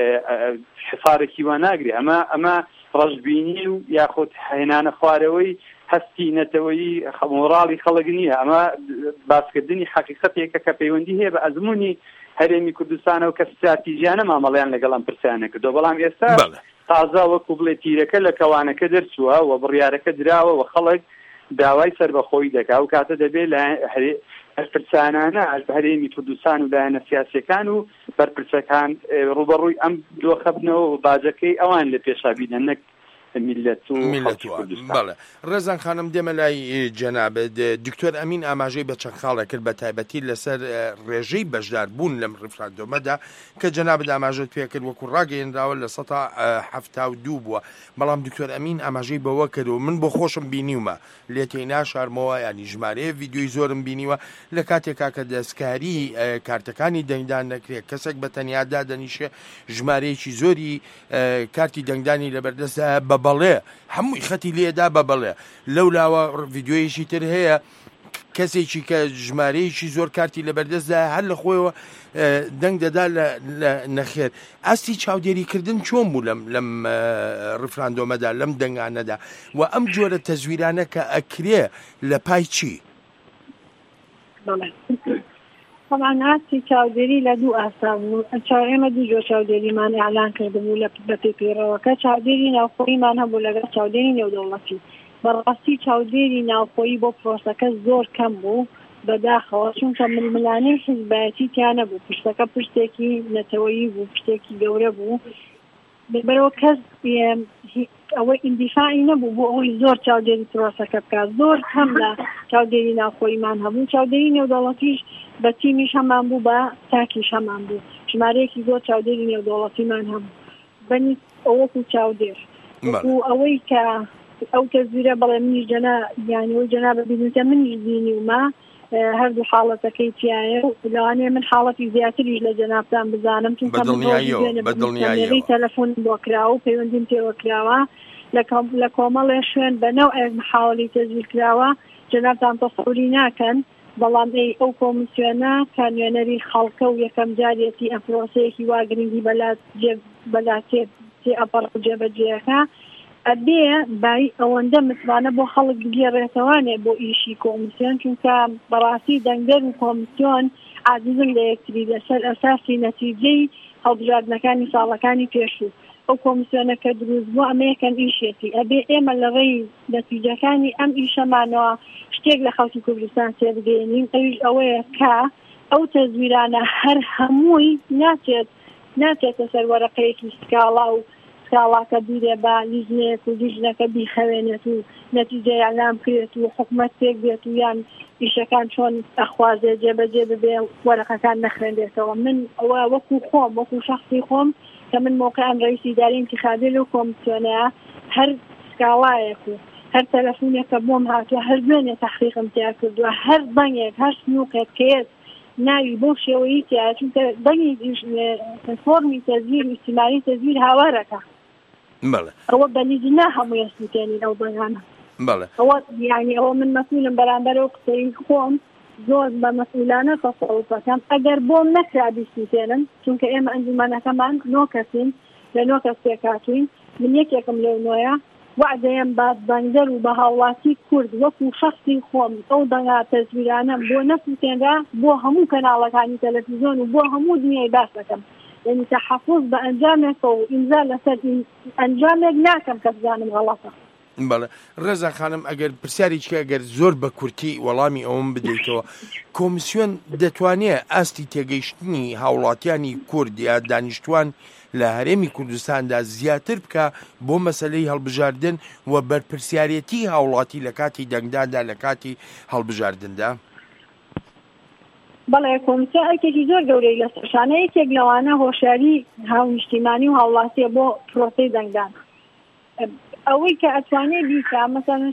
حفارێکی وا ناگرێ. ئەمە ئەمە ڕەشبینی و یاخود هێنانە خوارەوەی هەستی نەتەوەیی مۆڕاڵی خەڵک نییە. ئەمە باسکردنی حەقیقەتێکە کە پەیوەندی هەیە بە ئەزمموی هەرێمی کوردستانەوە کە استراتیژیانە مامەڵیان لەگەڵ ئەم پرسیانە کردو، بەڵام ئێستا تازە وەکو بڵێ تیرەکە لە کەوانەکە دەرچووە و بڕیارەکە دراوە و خەڵک داوای سەربەخۆی دەکا و کاتە دەبێت لە پرسانانە هەرێمی کوردستان و لایەنە سیاسیەکان و بەرپرسەکان ڕوبەڕووی ئەم دۆخەبنەوە و باجەکەی ئەوان لە پێشابینە نەک میلەت و بەڵێ. ڕێزان خانم دێمە لای جەنابەت دکتۆر ئەمین ئاماژەی بە چەند خاڵە کرد بە تایبەتی لەسەر ڕێژەی بەشدار بوون لەم ڕفراندۆمەدا کە جەنابەت ئاماژەت پێ کرد وەکو ڕاگەیەنراوە لە سەدا هەفتا و دوو بووە، بەڵام دکتۆر ئەمین ئاماژەی بەوە کرد و من بۆ خۆشم بینیومە لێتەی ناشارمەوە ینی ژمارەیە ڤیدیۆی زۆرم بینیوە لە کاتێکا کە دەستکاری کارتەکانی دەنگدان نەکرێت کەسێک بە تەنیادا دەنیشێ ژمارەیەکی زۆری کارتی دەنگدانی لەبەردەستە بە بەڵێ هەمووی خەتی لێدا بە بەڵێ. لەو لاوە ڤیدیۆیەکی تر هەیە کەسێکی کە ژمارەیەکی زۆر کارتی لەبەردەستدا هەر لە خۆیەوە دەنگ دەدا لە نەخێر. ئاستی چاودێریکردن چۆن بوو لەم لەم ڕفراندۆمەدا لەم دەنگانەدا و ئەم جۆرە تەزویرانە کە ئەکرێ لە پای چی؟ طبعا ئاستی چاودێری لە دوو ئاستا بوو. ئێمە دوو جۆر چاودێریمان ئەعلان کردبوو لە بە پێپێرەوەکە چاودێری ناوخۆییمان هەبوو لەگەڵ چاودێری نێودەوڵەتی. بەڕاستی چاودێری ناوخۆیی بۆ پرۆسەکە زۆر کەم بوو بەداخەوە چونکە ململانەی حیزبایەتی تیانە بوو، پرسەکە پرسێکی نەتەوەیی بوو، پرسێکی گەورە بوو بەرەوە کەس ئەوەی ئیندیفاعی نەبوو بۆ ئەوەی زۆر چاودێری پرۆسەکە بکات. زۆر کەم لە چاودێری ناوخۆییمان هەبوو. چاودێری نێودەوڵەتیش بە تیمیش هەمان بوو بە تاکیش هەمان بوو. ژمارەیەکی زۆر چاودێری نێودەوڵەتیمان هەبوو بەنی ئەوەکو چاودێر و ئەوەی کە ئەو تەزویرە بەڵێ منیش جەنا یانیەوەی جەنابە ببینکە منیش بینیومە هەردوو حاڵەتەکەی تایە و لەوانەیە من حاڵەتی زیاتریش لە جەنابتان بزانم چونکە من تەلەفۆن بۆ کراوە و پەیوەندیم پێوە کراوە لە کۆمەڵێ شوێن بەنەو محاوەڵی تەزویر کراوە جەنابتان تەسەوری ناکەن، بەڵام ئەو کۆمیسیۆنە کە نوێنەری خەڵکە و یەکەم جارێتی ئەم پرۆسەیەکی وا گرنگی بەلات بەلات تێ ئەپەڕ جێبەجێەکە ئەبێ بای ئەوەندە متوانە بۆ خەڵک بگێڕێتەوانێ بۆ ئیشی کۆمیسیۆن، چونکە بەڕاستی دەنگەر و کۆمیسیۆن عاجزن لە یەکتری لەسەر ئەساسی نەتیجەی هەڵبژاردنەکانی ساڵەکانی پێشوو. ئەو کۆمیسیۆنە کە دروست بوو ئەمە یەکەم ئیشێتی، ئەبێ ئێمە لە ڕێی نەتیجەکانی ئەم ئیشەمانەوە شتێک لە خەڵکی کوردستان تێبگەێنین، ئەویش ئەوەیە کە ئەو تەزویرانە هەر هەمووی ناچێت ناچێتە سەر وەرەقەیەکی سکاڵا و سکاڵاکە بیرێ بە لیژنەیەک و لیژنەکە بیخەوێنێت و نەتیجەی ئەعلام بکرێت و حکومەت تێک بێت و یان ئیشەکان چۆن ئەخوازێ جێبەجێ ببێ وەرەقەکان نەخوێندێتەوە. من ئەوە وەکو خۆم وەکو شەخصی خۆم کە من موقعان ڕئیسی ئیدارەی انتخابی لەو کۆمیسیۆنەیە هەر سکاڵایەک و هەر تەلەفۆنێکە بۆم هاتووە هەر دوێنێ تەحقیقم تیا کردووە، هەر دەنگێک هەر سنووقێک کێت ناوی بۆ شێوەیە تیا، چونکە دەنگی فۆرمی تەزویر و ئیجتیماعی تەزویر هاوارەکە. ئەوە بەلیجنا هەموو یەسووتێنین ئەو دەنگانە. ئەوە یعنی ئەوە من مەسئولم بەرامبەر ئەو قسەی خۆم زۆر بە مەسئولانە تەسەڵوت ئەگەر بۆم نەکرا بیستێنن، چونکە ئێمە ئەنجومەنەکەمان نۆ کەسین لە نۆ کەس پێکاتوین، من یەکێکم لەو نۆیە وعدەیەم بە دەنگەر و بە هاوڵاتی کورد وەکو شەخصی خۆم ئەو دەنگا تەزویرانەم بۆ نەسووتێنرا بۆ هەموو کەناڵەکانی تەلەڤیزۆن و بۆ هەموو دنیای باس دەکەم، یعنی تەحەفوظ بە ئەنجامێکەوە و ئیمزا لەسەر ئەنجامێک ناکەم کە بزانم غەڵەتە. بەڵێ ڕێزا خانم، ئەگەر پرسیارێکی ئەگەر زۆر بە کورتی وەڵامی ئەوم بدەیتەوە، کۆمیسیۆن دەتوانێت ئاستی تێگەیشتنی هاوڵاتیانی کورد یا دانیشتوان لە هەرێمی کوردستاندا زیاتر بکە بۆ مەسەلەی هەڵبژاردن و بەرپرسیارەتی هاوڵاتی لە کاتی دەنگدادا لە کاتی هەڵبژاردندا؟ بەڵێ کۆمیسیۆن ئەرکێکی زۆر گەورەی لە سەرشانە یەکێک لەوانە هۆشیاری هاونیشتیمانی و هاوڵاتیە بۆ پرۆسەی دەنگدان. ئەوەی کە ئەتوانێ بیکە مەسەڵەن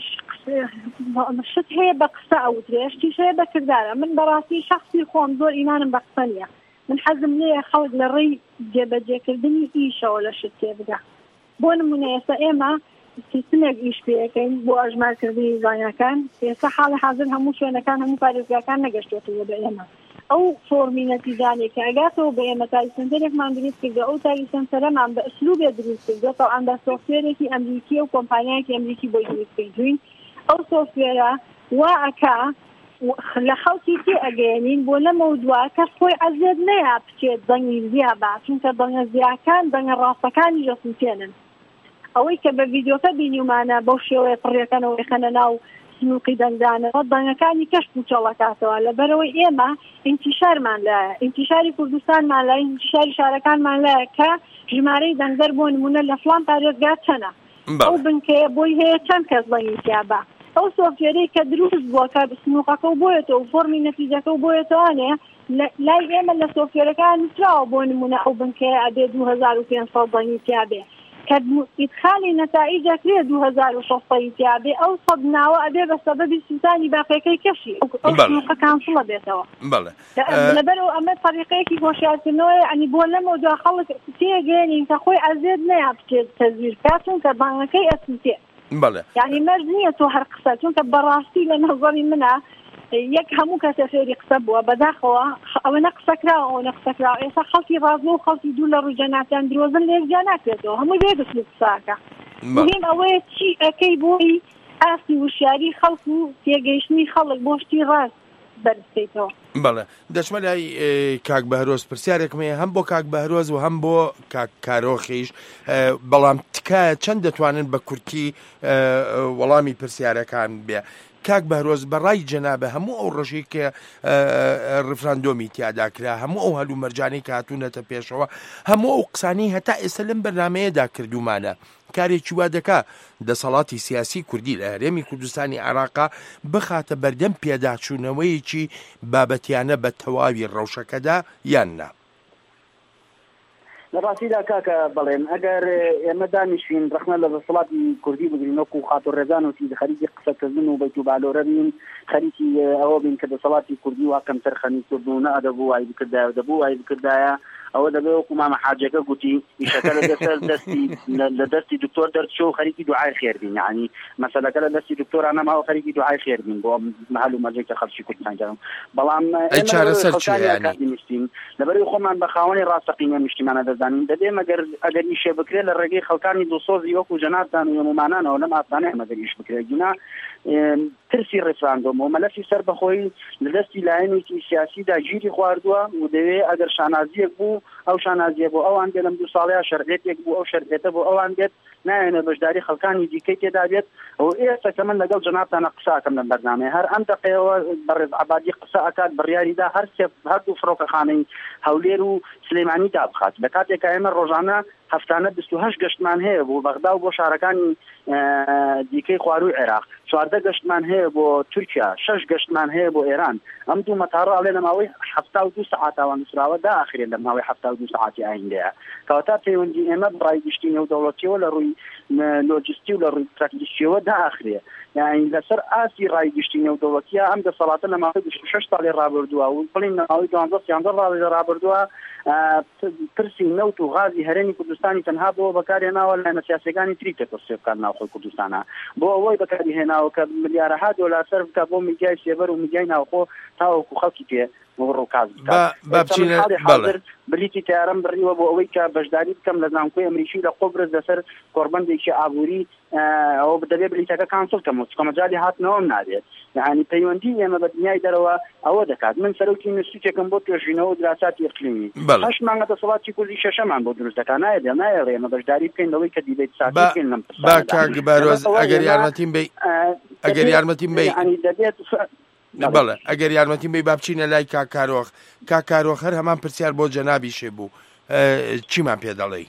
شت هەیە بە قسە ئەوترێ، شتیش هەیە بە کردارە. من بەڕاستی شەخصی خۆم زۆر ئیمانم بە قسە نییە، من حەزم لێیە خەڵک لە ڕێی جێبەجێکردنی ئیشەوە لە شت تێبگا. بۆ نمونە ئێستا ئێمە سیستمێک ئیش پێەکەین بۆ ئەژمارکردنی زانیەکان، ئێستا حاڵی حاضر هەموو شوێنەکان هەموو پارێزگاکان نەگەشتێتەوە بە ئێمە. ئەو فۆرمی نەتیجانێک کە ئەگاتەوە بە ئێمە تالیسەنتەرێکمان دروست کردە، ئەو تالیسەنتەرەمان بە ئەسلوبێ دروست کردە، تەواوان بە سۆفتوێرێکی ئەمریکی و کۆمپانیایەکی ئەمریکی بۆی دروست کردوین. ئەو سۆفتوێرە وا ئەکا لە خەڵکی تێ ئەگەێنین بۆ لەمەوە دووە کەس خۆی عەزێت نەیە بچێت دەنگی زیا بە، چونکە دەنگە زیاکان دەنگە ڕاستەکانی دەسووتێنن. ئەوەی کە بە ڤیدیۆکە بینیمانە بەو شێوەیە پڕیەکەنەوە خەنە ناو سنووقی دەنگدانەوە دەنگەکانی کەشت و چۆڵەکاتەوە، لەبەرەوەی ئێمە ئینتیشارمان لایە، ئینتیشاری کوردستانمان لایە، ئینتیشاری شارەکانمان لایە کە ژمارەی دەنگدەر بۆ نمونە لە فڵان پارێزگا چەنە، ئەو بنکەیە بۆی هەیە چەند کەس دەنگی تیابە. ئەو سۆفتوێرەی کە دروست بووە کە سنووقەکە و بۆیەتەوە و فۆرمی نەتیجەکە و بۆیەتەوانێ لای ئێمە لە سۆفتوێرەکان نووسراوە بۆ نمونە ئەو بنکەیە ئەبێ دوو هەزار و پێنج سەد دەنگی تیابێ، کە ئیدخالی نەتائیجە کرێ دوو هەزار و شەشسەد تیابێ، ئەو سەد ناوە ئەبێ بە سەبەبی سووتانی باقیەکەی کەشی ئەو سنووقە کانسڵە بێتەوە. لەبەرەوە ئەمە طریقەیەکی هۆشیارکردنەوەیە، ئەنی بۆ لەمەوە دوا خەڵک تێگەێنین کە خۆی عەزێت نەیە بچێت تەزویر بکات، چونکە دەنگەکەی ئەسووتێت. یعنی مەرج نییە تۆ هەر قسە، چونکە بەڕاستی لە نەزەری منە یەک هەموو کەسە فێری قسە بووە بەداخەوە ئەوە نە قسەکراوە ئەوە نە قسەکراوە. ئێستا خەڵکی ڕازنە و خەڵکی دوو لە ڕووجەناتیان درۆزن لە یەکجا ناکرێتەوە، هەمووی بێگەت لە قساکە. مهم ئەوەیە چی ئەەکەی بۆی ئاستی وشیاری خەڵک و تێگەیشتنی خەڵک بۆ شتی ڕاست بەرزکەیتەوە. بەڵێ دەچمە لای کاک بەهرۆز، پرسیارێکم هەیە هەم بۆ کاک بەهرۆز و هەم بۆ کاک کارۆخیش، بەڵام تکایە چەند دەتوانن بە کورتی وەڵامی پرسیارەکان بێ. کاک بەهرۆز بەڕای جەنابە هەموو ئەو ڕژەی کە ڕفراندۆمی تیادا کرا، هەموو ئەو هەلوو مەرجانەی کە هاتوونەتە پێشەوە، هەموو ئەو قسانەی هەتا ئێستا لەم بەرنامەیەدا کردومانە، کارێکی وا دەکا دەسەڵاتی سیاسی کوردی لە هەرێمی کوردستانی عێراقا بخاتە بەردەم پێداچوونەوەیەکی بابەتیانە بە تەواوی ڕەوشەکەدا یان نا؟ لە ڕاستیدا کاکە بەڵێن ئەگەر ئێمە دانیشین ڕەخنە لە دەسەڵاتی کوردی بگرین وەکو خاتۆڕێزان وتی خەریکی قسەکردن و بەیت و بالۆرە بین، خەریکی ئەوە بین کە دەسەڵاتی کوردی وا کەمتر خەنی کردو نە ئەدەبوو وای بکردایە و دەبوو وای بکردایە، ئەوە دەبێت وەکو مامە حاجەکە گوتی ئیشەکە لەسەر دەستی لە دەستی دکتۆر دەرچۆ و خەریکی دوعای خێر بین، یعنی مەسەلەکە لە دەستی دکتۆرانە ماوە خەریکی دوعای خێر بین بۆ مەحەل و مەرجێک کە خەڵکی کوردستان کردن. بەڵام لەبەرەوەی خۆمان بە خاوەنی ڕاستەقینە نیشتیمانە دەزانین دەبێ مەگەر ئەگەر ئیشێ بکرێت لە ڕێگەی خەڵکانی دڵسۆزی وەکو جەنابتان و هەمومانانەوە لەم ئاسانەیە مەگەر ئیش بکرێت گینا ترسی ڕێفراندۆم و مەلەفی سەر بەخۆی لە دەستی لایەنێکی سیاسیدا گیری خواردووە و دەوێت ئەگەر شانازیەک بوو ئەو شانازیە بۆ ئەوان بێت لەم دوو ساڵەیە شەرعێتێک بوو ئەو شەرعێتە بۆ ئەوان بێت نایەنە بەشداری خەڵکانی دیکەی تێدا بێت. ئەو ئێستا کە من لەگەڵ جەنابتانە قساکەم لەم بەرنامەیە هەر ئەم دقەیەوە بەڕێز عەبادی قسە ئەکات بڕیاریدا هەر سێ هەردوو فڕۆکەخانەی هەولێر و سلێمانی دابخات لە کاتێکە ئێمە ڕۆژانە هەفتانە بیست و هەشت گەشتمان هەیە بۆ بەغدا و بۆ شارەکانی دیکەی خواروی عێراق، چواردە گەشتمان هەیە بۆ تورکیا، شەش گەشتمان هەیە بۆ ئێران. ئەم دوو مەتاڕە ئەڵێ لە ماوەی هەفتا و دوو سەعاتاوە نووسراوە داخرێت لە ماوەی هەفتا و دوو سەعاتی ئایندەیە کەواتە پەیوەندی ئێمە بڕای گشتی نێودەوڵەتیەوە لە ڕووی لۆجستی و لە ڕووی پراکتیسیەوە داخرێ، یعنی لەسەر ئاسی ڕایگشتی نێودەوڵەتیە ئەم دەسەڵاتە لە ماوەی بیست و شەش ساڵی ڕابردووە و بڵین لە ماوەی دوانزە سیانزە ساڵی ڕابردووە پرسی نەوت و غازی هەرێمی کوردستانی تەنها بۆ بەکارهێناوە لە سیاسەکانی تری تێکۆسێ بکات ناوخۆی کوردستانە بۆ ئەوەی بەکارهێناوە کە ملیارەها دۆلار سەرف بکات بۆ میدیای سێبەر و میدیای ناوخۆ تاوەکو خەڵکی پێ ڕووکاز بکات. بلیتی تیارم بڕیوە بۆ ئەوەی کە بەشداری بکەم لە زانکۆی ئەمریکی لە قۆبرز لەسەر کۆربەندێکی ئابووری ئەوە دەبێت بلیتەکە کانسڵ کەم و کۆمەجای هاتنەوەم نابێت، یعنی پەیوەندی ئێمە بە دنیای دەرەوە ئەوە دەکات. من سەرۆکی ئینستیتوتێکم بۆ توێژینەوە و دراوساتی ئیقلیمی هەشت مانگە دەسەڵاتی کوردی شەشەمان بۆ دروست دەکات، نایە نایە ئێمە بەشداری بکەین لەوەی کە دیبێت ساتی بکەین لەم ئەگەر یارمەتیم بێ ئەگەر یارمەتیم بێ دەبێت بەڵێ ئەگەر یارمەتیم بێ با بچینە لای کاکارۆخ. کاکارۆخ هەر هەمان پرسیار بۆ جەنابی شێ بوو، چیمان پێ دەڵێ؟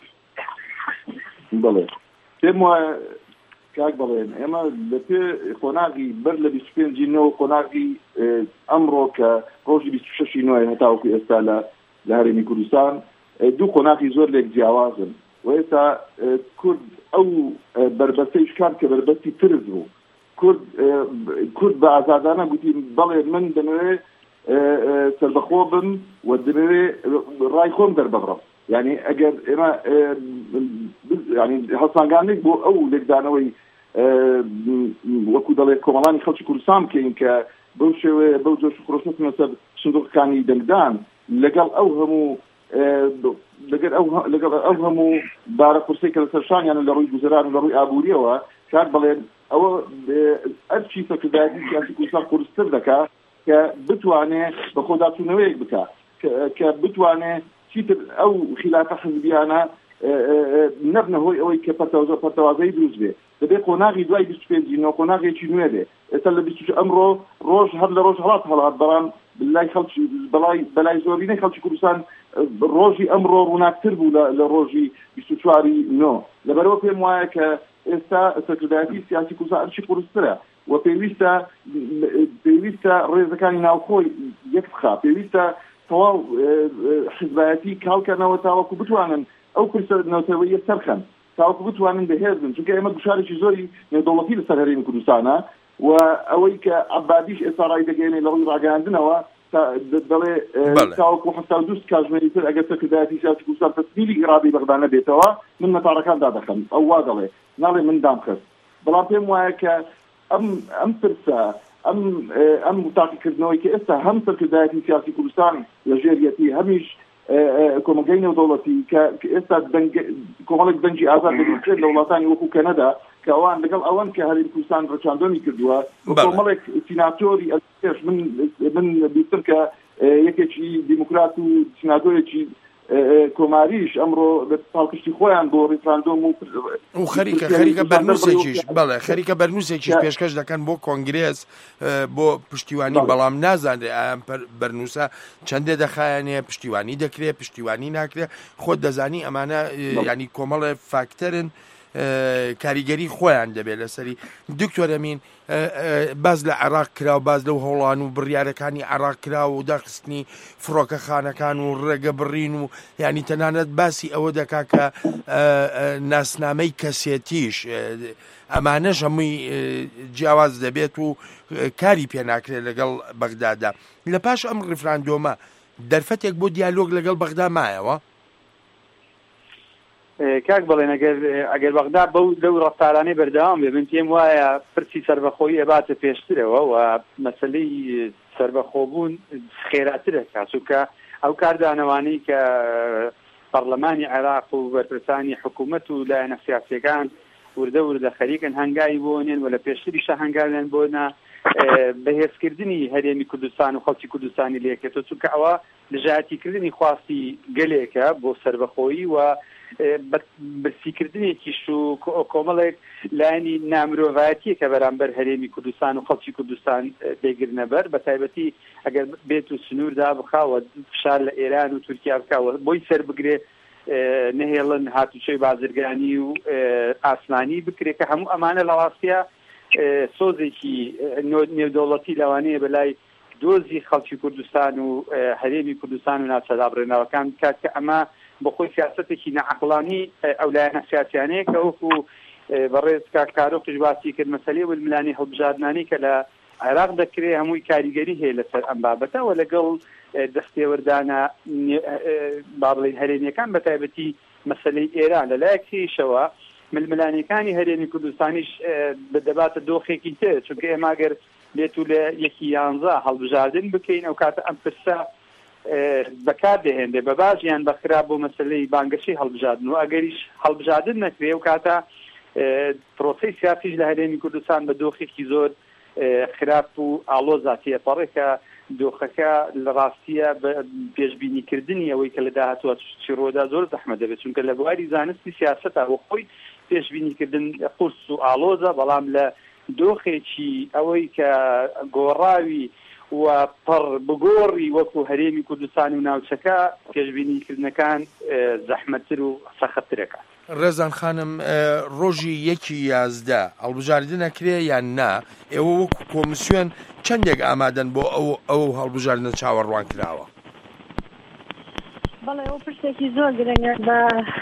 بڵێ پێم وایە کاک بڵێن ئێمە لە پێ خۆناغی بەر لە بیست و پێنجی نۆ خۆناغی ئەمڕۆ کە ڕۆژی بیست و شەشی نۆی هەتاوەکو ئێستا لە هەرێمی کوردستان دوو خۆناغی زۆر لێک جیاوازن و ئێستا کورد ئەو بربەستەی شکار کە بربەستی ترس بوو کورد بە ئازادانە گوتی بەڵێ من دەمەوێت سەربەخۆ بم و دەمەوێت ڕای خۆم دەرببڕم، یعنی ئەگەر ئێمە ینی هەڵسانگانێک بۆ ئەو لێکدانەوەی وەکو دەڵێت کۆمەڵانی خەڵکی کوردستان بکەین کە بەو شێوەیە بەو جۆش و خۆشنەتنە سەر سندوقەکانی دەنگدان لەگەڵ ئەو هەموو لەگەڵ ئەو هەموو بارە قورسەی کە لەسەر شانیان لە ڕووی گوزەران و لە ڕووی ئابووریەوە کار بڵێن ئەوە ئەرچی سەرکردایەتی سیاسی کوردستان قورستر دەکات کە بتوانێت بە خۆداچوونەوەیەک بکات کە بتوانێت چیتر ئەو خلافە حزبیانە نەبنە هۆی ئەوەی کە پەرتەوازەی دروست بێ دەبێت قۆناغی دوای بیست و پێنجی نۆ قۆناغێکی نوێ بێ. ئێستا لە بیست و ئەمڕۆ ڕۆژ هەر لە ڕۆژ هەڵات هەڵات بەڵام بەلای خەڵکی بەلای زۆرینەی خەڵکی کوردستان ڕۆژی ئەمڕۆ ڕووناکتر بوو لە ڕۆژی بیست و چواری نۆ. لەبەرەوە پێم وایە کە ئێستا سەرکردایەتی سیاسی کوردستان ئەرچی قورسترە و پێویستە پێویستە ڕێزەکانی ناوخۆی یەک بخا، پێویستە تەواو حزبایەتی کاڵکەنەوە تاوەکو بتوانن ئەو کورسەنەوەیە سەرخەن تاوەکو بتوانن بەهێزن، چونکە ئێمە گوشارێکی زۆری نێودەوڵەتی لەسەر هەرێمی کوردستانە و ئەوەی کە عەبادیش ئێستا ڕای دەگەێنێ لە ڕووی ڕاگەاندنەوە دەڵێ تاوەکو هەفتا و دوو کاتژمێری تر ئەگەر سەرکردایەتی سیاسی کوردستان تەسمیلی ئیرادی بەغدا نەبێتەوە من مەتاڕەکان دادەخەم ئەو وا دەڵێ ناڵێ من دام کرد. بەڵام پێم وایە کە ئەم ئەم پرسە ئەم ئەم تاقیکردنەوەی کە ئێستا هەم سەرکردایەتی سیاسی کوردستان لە ژێریەتی هەمیش کۆمەلگەی نێودەوڵەتی کە ئێستا کۆمەڵێک دەنگی ئازاد دەبێت لە وڵاتانی وەکو کەنەدا کە ئەوان لەگەڵ ئەوان کە هەرێمی کوردستان ڕەچاندۆنی کردووە کۆمەڵێک سیناتۆری ئەش من من بیستم کە یەکێکی دیموکرات و سیناتۆرێکی کۆماریش ئەمڕۆ لە پاڵکشتی خۆیان بۆ ڕیفراندۆم و خەریکە خەریکە بەرنووسێکیش بەڵێ خەریکە بەرنووسێکیش پێشکەش دەکەن بۆ کۆنگرێس بۆ پشتیوانی، بەڵام نازانێ ئەم بەرنووسە چەندێ دەخایەنێ پشتیوانی دەکرێت پشتیوانی ناکرێت خۆت دەزانی ئەمانە ینی کۆمەڵێ فاکتەرن کاریگەری خۆیان دەبێت لەسەری. دکتۆر ئەمین باز لە عێراق کرا و باز لەو هەوڵان و بڕیارەکانی عێراق کرا و دەخستنی فڕۆکەخانەکان و ڕێگە بڕین و ینی تەنانەت باسی ئەوە دەکا کە ناسنامەی کەسێتیش ئەمانەش هەمووی جیاواز دەبێت و کاری پێ ناکرێت لەگەڵ بەغدادا. لە پاش ئەم ڕیفراندۆمە دەرفەتێک بۆ دیالۆگ لەگەڵ بەغدا مایەوە؟ کاک بڵێن ئەگەر ئەگەر بەغدا بەو لەو ڕەفتارانەی بەردەوام بێ من پێم وایە پرسی سەربەخۆیی ئەباتە پێشترەوە و مەسەلەی سەربەخۆبوون خێراترەکە چونکە ئەو کاردانەوانەی کە پەرلەمانی عێراق و بەرپرسانی حکوومەت و لایەنە سیاسیەکان وردە وردە خەریکن هەنگاوی بۆنێن و لە پێشتریشە هەنگاویان بۆنە بەهێزکردنی هەرێمی کوردستان و خەڵکی کوردستانی لێکێتەوە چونکە ئەوە لەژایەتیکردنی خواستی گەلێکە بۆ سەربەخۆیی و برسیکردنێکیش و کۆمەڵێک لایەنی نامرۆڤایەتیە کە بەرامبەر هەرێمی کوردستان و خەڵکی کوردستان بێگرنەبەر بە تایبەتی ئەگەر بێت و سنووردا بخاوە فشار لە ئێران و تورکیا بکاوە بۆی سەر بگرێ نهێڵن هاتوچەی بازرگانی و ئاسمانی بکرێت کە هەموو ئەمانە لە ڕاستیە سۆزێکی نێودەوڵەتی لەوانەیە بەلای دۆزی خەڵکی کوردستان و هەرێمی کوردستان و ناچەدابڕێنەوەکان کات کە ئەمە بۆ خۆی سیاسەتێکی نەعەقڵانی ئەو لایەنە سیاسیانەیە کە وەکو بەڕێز کارۆقیش باسی کرد مەسەلەی وەلملانی هەڵبژاردنانی کە لە عێراق دەکرێت هەمووی کاریگەری هەیە لەسەر ئەم بابەتەوە لەگەڵ دەستێوەردانە با بڵێن هەرێمیەکان بە تایبەتی مەسەلەی ئێران لەلایەکیشەوە ململانیەکانی هەرێمی کوردستانیش بدەباتە دۆخێکی تر چونکە ئێمە ئەگەر لێت و لە یەکی یانزە هەڵبژاردن بکەین ئەو کاتە ئەم پرسە بەکار دەهێنێ بە باشیان بەخراب بۆ مەسلەی بانگەشی هەڵبژاردن و ئەگەریش هەڵبژاردن نەکرێ و کاتە پرۆسەی سیاسیش لە هەرێمی کوردستان بە دۆخێکی زۆر خراپ و ئاڵۆزاتی ئەپەڕێکە دۆخەکە لە ڕاستیە پێشبینیکردنی ئەوەی کە لە داهاتوە چی ڕۆدا زۆر زەحمە دەبێت چونکە لە بواری زانستی سیاسەتە بۆ خۆی پێشبینیکردن قورس و ئاڵۆزە بەڵام لە دۆخێکی ئەوەی کە گۆڕاوی و پڕ بگۆڕی وەکو هەرێمی کوردستان و ناوچەکە پێشبینیکردنەکان زەحمەتتر و سەختترەکە. ڕێزان خانم ڕۆژی یەکی یازدە هەڵبژاردن نەکرێ یان نا ئێوە وەکو کۆمیسیۆن چەندێک ئامادەن بۆ ئەو ئەو هەڵبژاردنە چاوەڕوان کراوە؟ بەڵێ ئەو پرسێکی زۆر گرنگە بە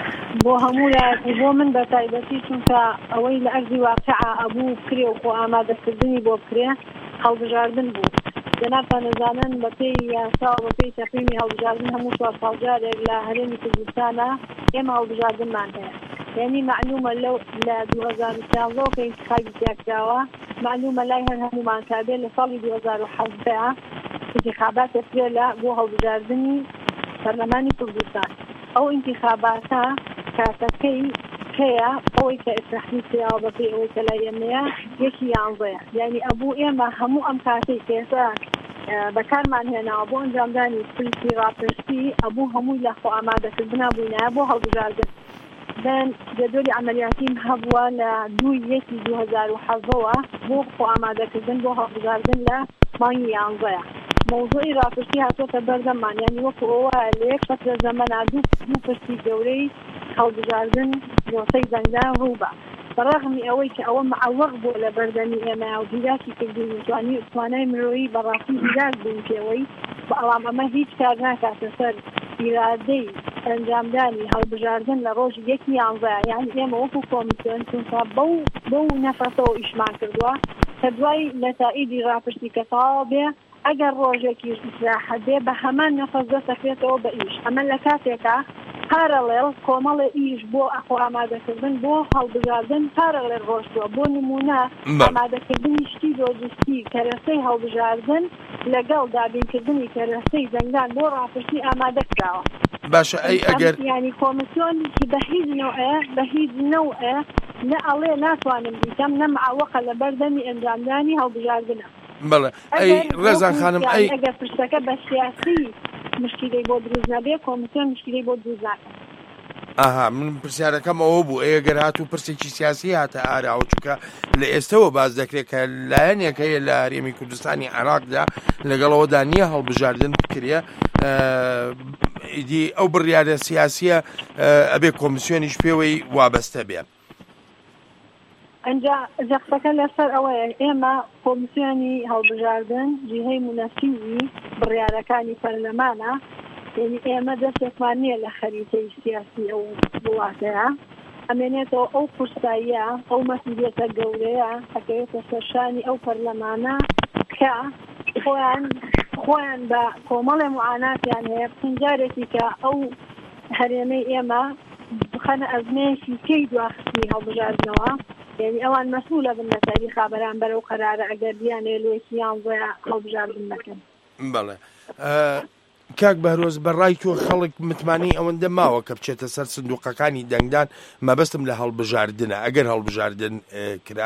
بۆ هەموو لایەتی بۆ من بە تایبەتی چونکە ئەوەی لە ئەرزی واقعە ئەبوو کرێ و خۆ ئامادەکردنی بۆ بکرێ هەڵبژاردن بوو. جەنابتان دەزانن بە پێی یاسا و بە پێی تەقویمی هەڵبژاردن هەموو چوار ساڵجارێک لە هەرێمی کوردستانە ئێمە هەڵبژاردنمان هەیە. یعنی معلومە لەو لە دوو هەزار و پانزە کە ئینتیخابی تیاکراوە معلومە لای هەر هەمومان کابێت لە ساڵی دوو هەزار و حەزدە انتیخابات دەکرێ لە بۆ هەڵبژاردنی پەرلەمانی کوردستان. ئەو انتیخاباتە کاتەکەی هەیە ئەوەی کە ئیسراحی کراوە بە پێی ئەوەی کە لای ئێمەیە یەکی یانزەیە. یعنی ئەبوو ئێمە هەموو ئەم کاتەی کێسە بەکارمان هێناوە بۆ ئەنجامدانی پلیسی ڕاپرسی ئەبوو هەمووی لە خۆ ئامادەکردنا بووینایە بۆ هەڵبژاردن. بەن جدولی عملیاتیم هەبووە لە دوو یەکی دوو هەزار و حەزەوە بۆ خۆ ئامادەکردن بۆ هەڵبژاردن لە مانگی یانزەیە. موضوعی ڕاپرسی هاتۆتە بەردەمان یعنی وەکو ئەوە لە یەک فترە زەمەنا دوو دوو پرسی گەورەی هەڵبژاردن بۆسەی زەنگدان ڕووبە بەڕەغمی ئەوەی کە ئەوە معوەق بۆ لە بەردەمی ئێمە و دیراکی کردوین توانی توانای مرۆیی بەڕاستی دیراک بوون پێوەی بەڵام ئەمە هیچ کار ناکاتە سەر ئیرادەی ئەنجامدانی هەڵبژاردن لە ڕۆژی یەکی یانزە. یعنی ئێمە وەکو کۆمیسیۆن چونکە بەو بەو نەفەسەوە ئیشمان کردووە کە دوای نەتائیجی ڕاپرسی کە تەواو بێ ئەگەر ڕۆژێکیش ئیسراحەت بێ بە هەمان نەفەس دەسەکرێتەوە بە ئیش. ئەمە لە کاتێکە پارەڵێڵ کۆمەڵی ئیش بۆ ئەخۆ ئامادەکردن بۆ هەڵبژاردن پارەڵێر ڕۆژتووە. بۆ نمونە ئامادەکردنی شتی لۆجستیک کەرەسەی هەڵبژاردن لەگەڵ دابینکردنی کەرەسەی زەنگدان بۆ ڕاپرسی ئامادە کراوە. باشە ئەی ئەگەر ینی کۆمیسیۆنێکی بە هیچ نەوعێ بە هیچ نەوعێ نە ئەڵێ ناتوانم بیکەم نە معوەقە لە بەردەمی ئەنجامدانی هەڵبژاردنە. بەڵێ ئەی ڕێزان خانم ئەی ئەگەر پرسەکە بە سیاسی مشکلەی بۆ دروست نەبێ کۆمیسیۆن مشکلەی بۆ دروست ناکات. ئاها من پرسیارەکەم ئەوە بوو ئەگەر هاتوو پرسێکی سیاسی هاتە ئاراوە چونکە لە ئێستەوە باز دەکرێت کە لایەنێک هەیە لە هەرێمی کوردستانی عێراقدا لەگەڵەوەدا نییە هەڵبژاردن بکرێ ئیدی ئەو بڕیارە سیاسیە ئەبێ کۆمیسیۆنیش پێوەی وابەستە بێ. ئەنجا جەقسەکە لەسەر ئەوەیە ئێمە کۆمیسیۆنی هەڵبژاردن جیهەی مونەسیبی بڕیارەکانی پەرلەمانە یعنی ئێمە دەستێکمان نییە لە خەریتەی سیاسی ئەو وڵاتەیە ئەمێنێتەوە ئەو قورساییە ئەو مەسئولیەتە گەورەیە ئەکەوێتە سەرشانی ئەو پەرلەمانە کە خۆیان خۆیان بە کۆمەڵێ معاناتیان هەیە پنجارێکی کە ئەو هەرێمەی ئێمە خەنە ئەزمەیەکی کەی دواخستنی هەڵبژاردنەوە یعنی ئەوان مەسئولە بن لەسەری خابەران بەرەو قەرارە ئەگەر دیانێ لێکی یانزۆیە هەڵبژاردن نەکەن. بەڵێ کاک بەهرۆز بەڕای تۆ خەڵک متمانی ئەوەندە ماوە کە بچێتە سەر سندوقەکانی دەنگدان مەبەستم لە هەڵبژاردنە ئەگەر هەڵبژاردن کرا؟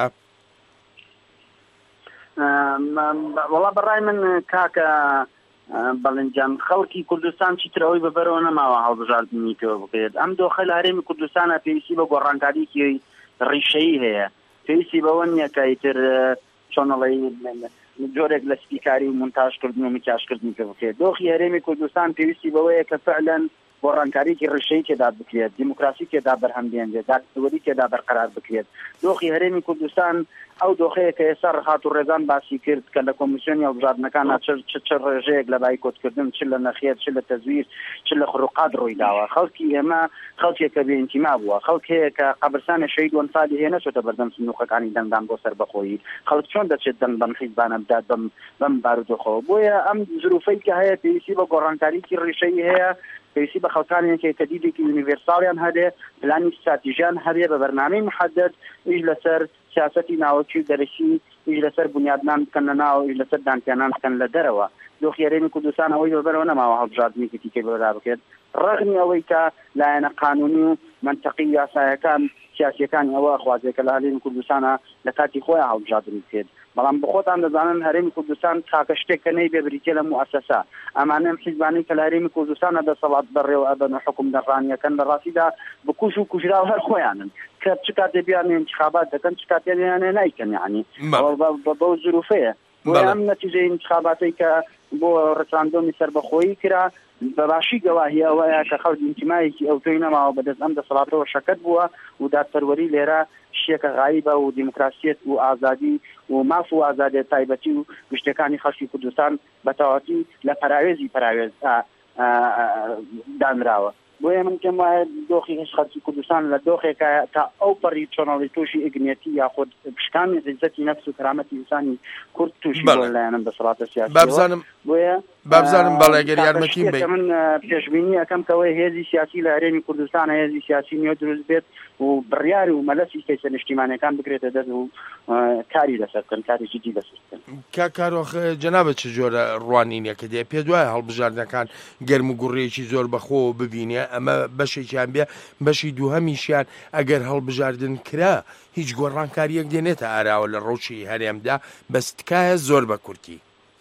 وەڵا بەڕای من کاکە بەڵنجام خەڵکی کوردستان چیترەوەی بەبەرەوە نەماوە هەڵبژاردننی پێوە بکرێت ئەم دۆخە لە هەرێمی کوردستانە پێویستی بە گۆڕانکاریکی ڕیشەیی هەیە پێویستی بەوە نییە کە ئیتر چۆنەڵی جۆرێک لە سپیکاری و مونتاژکردن و میکاشکردنی پێ بکرێت دۆخی هەرێمی کوردستان پێویستی بەوەیە کە فعلەن گۆڕانکاریکی ڕیشەیی تێدا بکرێت دیموکراسی تێدا بەرهەمبێنرێت دادپەروەری تێدا بەرقەرار بکرێت دۆخی هەرێمی کوردستان ئەو دۆخەیە کە ئێستا ڕەخات و ڕێزان باسی کرد کە لە کۆمیسیۆنی هەڵبژاردنەکانە چ ڕێژەیەک لە بایکۆتکردن چ لە نەخێت چ لە تەزویر چ لە خروقات ڕووی داوە خەڵکی ئێمە خەڵکێکە بێئینتیما بووە خەڵکەیە کە قەبرستانە شەهید وەنفالی هێ نەچۆتە بەردەم سندوقەکانی دەنگدان بۆ سەربەخۆیی خەڵک چۆن دەچێت دەنگ بەم حیزبانە بدات بەم بەم بارودۆخەوە بۆیە ئەم ظروفەی کە هەیە پێویستی بە گۆڕانکاریکی ڕیشەیی هەیە پێویستی بە خەڵکانێکی کە دیدێکی یونیڤێرساڵیان هەبێ پلانی استراتیژیان هەبێ بە بەرنامەی محەدەد ئیش لەسەر سیاسەتی ناوەکی و دەرەکی ئیش لەسەر بنیادنان بکەن لە ناو ئیش لەسەر دانتیانان بکەن لە دەرەوە دۆخی هەرێمی کوردستان ئەوەی بەبەرەوە نەماوە هەڵبژاردنێکی تیکەی بەرا بکرێت ڕەغمی ئەوەی کە لایەنە قانونی و منتەقی یاسایەکان سیاسیەکانی ئەوە خوازێکە لە هەرێمی کوردستانە لە کاتی خۆیان هەڵبژاردن بکرێت بەڵام بخۆتان دەزانن هەرێمی کوردستان تاکە شتێککە نەی بێبریتێ لە موسسە ئەمانەم حیزبانی کە لە هەرێمی کوردستانە دەسەڵات بەڕێوە ئەبەن و حکم دەڕانیەکەن لە ڕاستیدا بکوژ و کوژرا و هەر خۆیانن کە چ کاتێ بیان انتخابات دەکەن چ کاتێنیانێ نایکەن یعنی بەو ظروفەیە بۆ ئەم نەتیجەی انتخاباتی کە بۆ ڕفراندۆمی سەربەخۆیی کرا بەباشی گەواهی ئەوەیە کە خەڵک ئینتیمایەکی ئەوتۆی نەماوە بەدەست ئەم دەسەڵاتەوە شەکەت بووە و دادپەروەری لێرە شتێکە غایبە و دیموکراسیەت و ئازادی و ماف و ئازادیەت تایبەتی و گشتەکانی خەڵکی کوردستان بەتەواتی لە پەراوێزی پەراوێز دانراوە بۆیە من پێم وایە دۆخی هێش خەڵکی کوردستان لە دۆخێکە تا ئەو پەڕی چۆنەڵی تووشی ئیگنێتی یاخود پشکانی عیزەتی نەفس و کەرامەتی ئینسانی کورد تووشی بۆ لایەنم دەسەڵاتە سیاسیەوە بۆیە بابزانم بەڵێگەر یارمەتیم بێت من پێشبینی ئەەکەم کەوەی هێزی سیاسی لە هەرێمی کوردستانە هێزی سیاسی نیۆ دروست بێت و بڕیاری و مەلەسی کەیسە نیشتیمانیەکان بگرێتە دەست و کاری لەسەر بکەن کاری جدی لەسەر بکەن. کا کارۆخ جەنابە چ جۆرە ڕوانینەکە دێ پێ دوایە هەڵبژاردنەکان گەرم و گوڕێکی زۆر بەخۆ ببینێ ئەمە بەشێکیان بێ بەشی دووهەمیشیان ئەگەر هەڵبژاردن کرا هیچ گۆڕانکاریەک دێنێتە ئاراوە لە ڕۆژی هەرێمدا بەستکایە زۆر بە کورتی.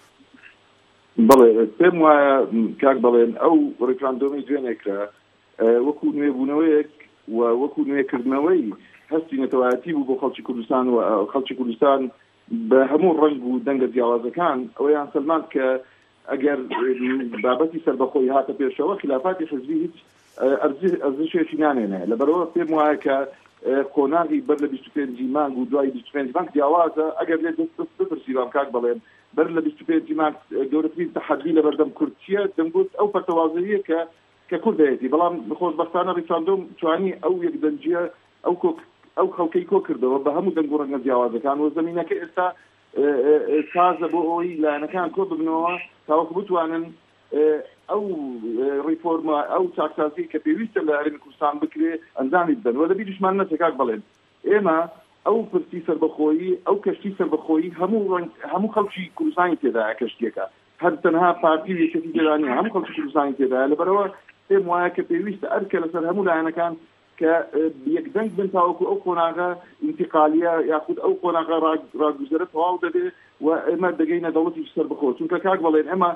بەڵێ پێم وایە کاک بەڵێن ئەو ڕێکراندۆمی دوێنێکرا وەکو نوێبوونەوەیەک و وەکو نوێکردنەوەی هەستی نەتەوایەتی بوو بۆ خەڵکی کوردستان و خەڵکی کوردستان بە هەموو ڕنگ و دەنگە جیاوازەکان ئەوەیان سەلمان کە ئەگەر بابەتی سەربەخۆی هاتە پێشەوە خلافاتی حزبی هیچ ئەرزشێکی نانێنێ لەبەرەوە پێم وایە کە کۆناغی بەر لە بیست و پێنج مانگ و دوای بیست و پێنج مانگ جیاوازە ئەگەر لێ دەست بپرسیوام کاک بەڵێن بەر لە بیست و پێنج مانگ گەورەترین تەحەدی لە بەردەم کورتیە دەمگوت ئەو پەرتەوازەیە کە کە کورد هەیەی بەڵام خۆشبەختانە ڕیفراندۆم توانی ئەو یەکدەنجیە ئەو ئەو خەڵکەی کۆ کردەوە بە هەموو دەنگ و ڕەنگە جیاوازەکان و زەمینەکە ئێستا تازە بۆ ئەوەی لایەنەکان کۆ ببنەوە تاوەکو بتوانن ئەو ریفۆرمە ئەو چاکسازی کە پێویستە لە هەرێمی کوردستان بکرێ ئەنجامی بدەن وە لە بیرشمان نەچێت کاک بڵێن ئێمە ئەو پرسی سەربەخۆیی ئەو کەشتی سەربەخۆیی هەموو هەموو خەڵکی کوردستانی تێدایە کەشتێکە هەر تەنها پارتی یەکەتی تێدا نیە هەموو خەڵکی کوردستانی تێدایە لەبەرەوە پێم وایە کە پێویستە ئەرکە لەسەر هەموو لایەنەکان کە یەکدەنگ بن تاوەکو ئەو قۆناغە ئینتیقالیە یاخود ئەو قۆناغە ڕاگوزەرە تەواو دەبێ و ئێمە دەگەینە دەوڵەتی سەربەخۆ چونکە کاک بەڵێن ئێمە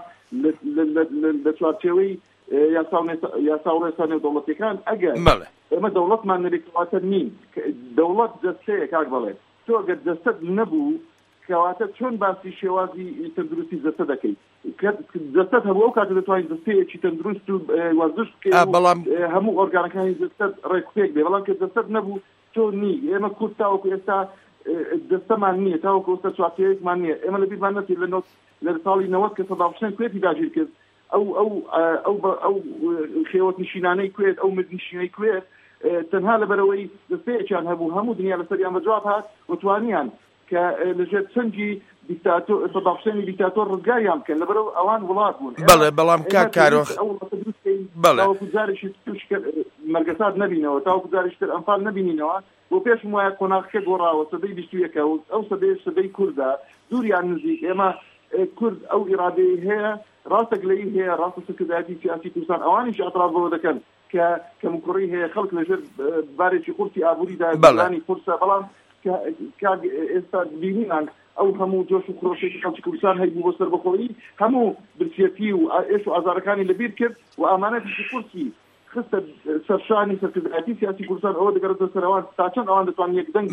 لە چوارچێوەی یاسا و ڕێسا نێودەوڵەتیەکان ئەگەر ئێمە دەوڵەتمان نەرێکواتە نین دەوڵەت دەستەیە کاک بەڵێن تۆ ئەگەر دەستت نەبوو کەواتە چۆن باسی شێوازی تەندروستی دەستە دەکەیت دەستت هەبوو ئەو کاتە دەتوانین دەستەیەکی تەندروست و وەرزش بڵام هەموو ئۆرگانەکانی دەستت ڕێکوپێک بێ بەڵام کە دەستت نەبوو تۆ نی ئێمە کورد تاوەکو ئێستا دەستەمان نییە تاوەکو ئێستا چوارچێیەکمان نییە ئێمە لە بیرمان نەچێت لە ساڵی نەوەت کە سەدا حوسێن کوێتی داگیر کرد ئەو ئەو ئەو ئەو خێوەت نشینانەی کوێت ئەو مردنشینەی کوێت تەنها لەبەرەوەی دەستەیەکیان هەبوو هەموو دنیا لەسەریان بەجواب هات وتوانیان کە لەژێر چەنجی سەدا حوسێنی دیکتاتۆر ڕزگاریان بکەن لەبەرەوە ئەوان وڵات بوون بەڵێ بەڵام کاک کارۆخ مەرگەسات نبینەوە تاوکو جاریشتر ئەمفال نبینینەوە بۆ پێشم وایە قۆناغەکە گۆڕاوە سەدەی بیست و یەکە و ئەو سەدەی سەدەی کوردە دووریان نزیک ئێمە کورد ئەو ئیرادەی هەیە ڕاستەگلەی هەیە ڕاستە سەرکردایەتی سیاسی کوردستان ئەوانیش ئەترافەوە دەکەن کە کەمکوڕی هەیە خەڵک لەژێر بارێکی قورسی ئابووریدا بەڵانی قورسە بەڵام ئێستا بینیان ئەو هەموو جۆش و خۆشێکی خەڵکی کوردستان هەیبوو بۆ سەربەخۆیی هەموو برسێتی و ئێش و ئازارەکانی لەبیر کرد و ئامانەتێکی قورسی خستە سەرشانی سەرکردایەتی سیاسی کوردستان ئەوە دەگەڕێتە سەروان تا چەند ئەوان دەتوان یەک دەنگ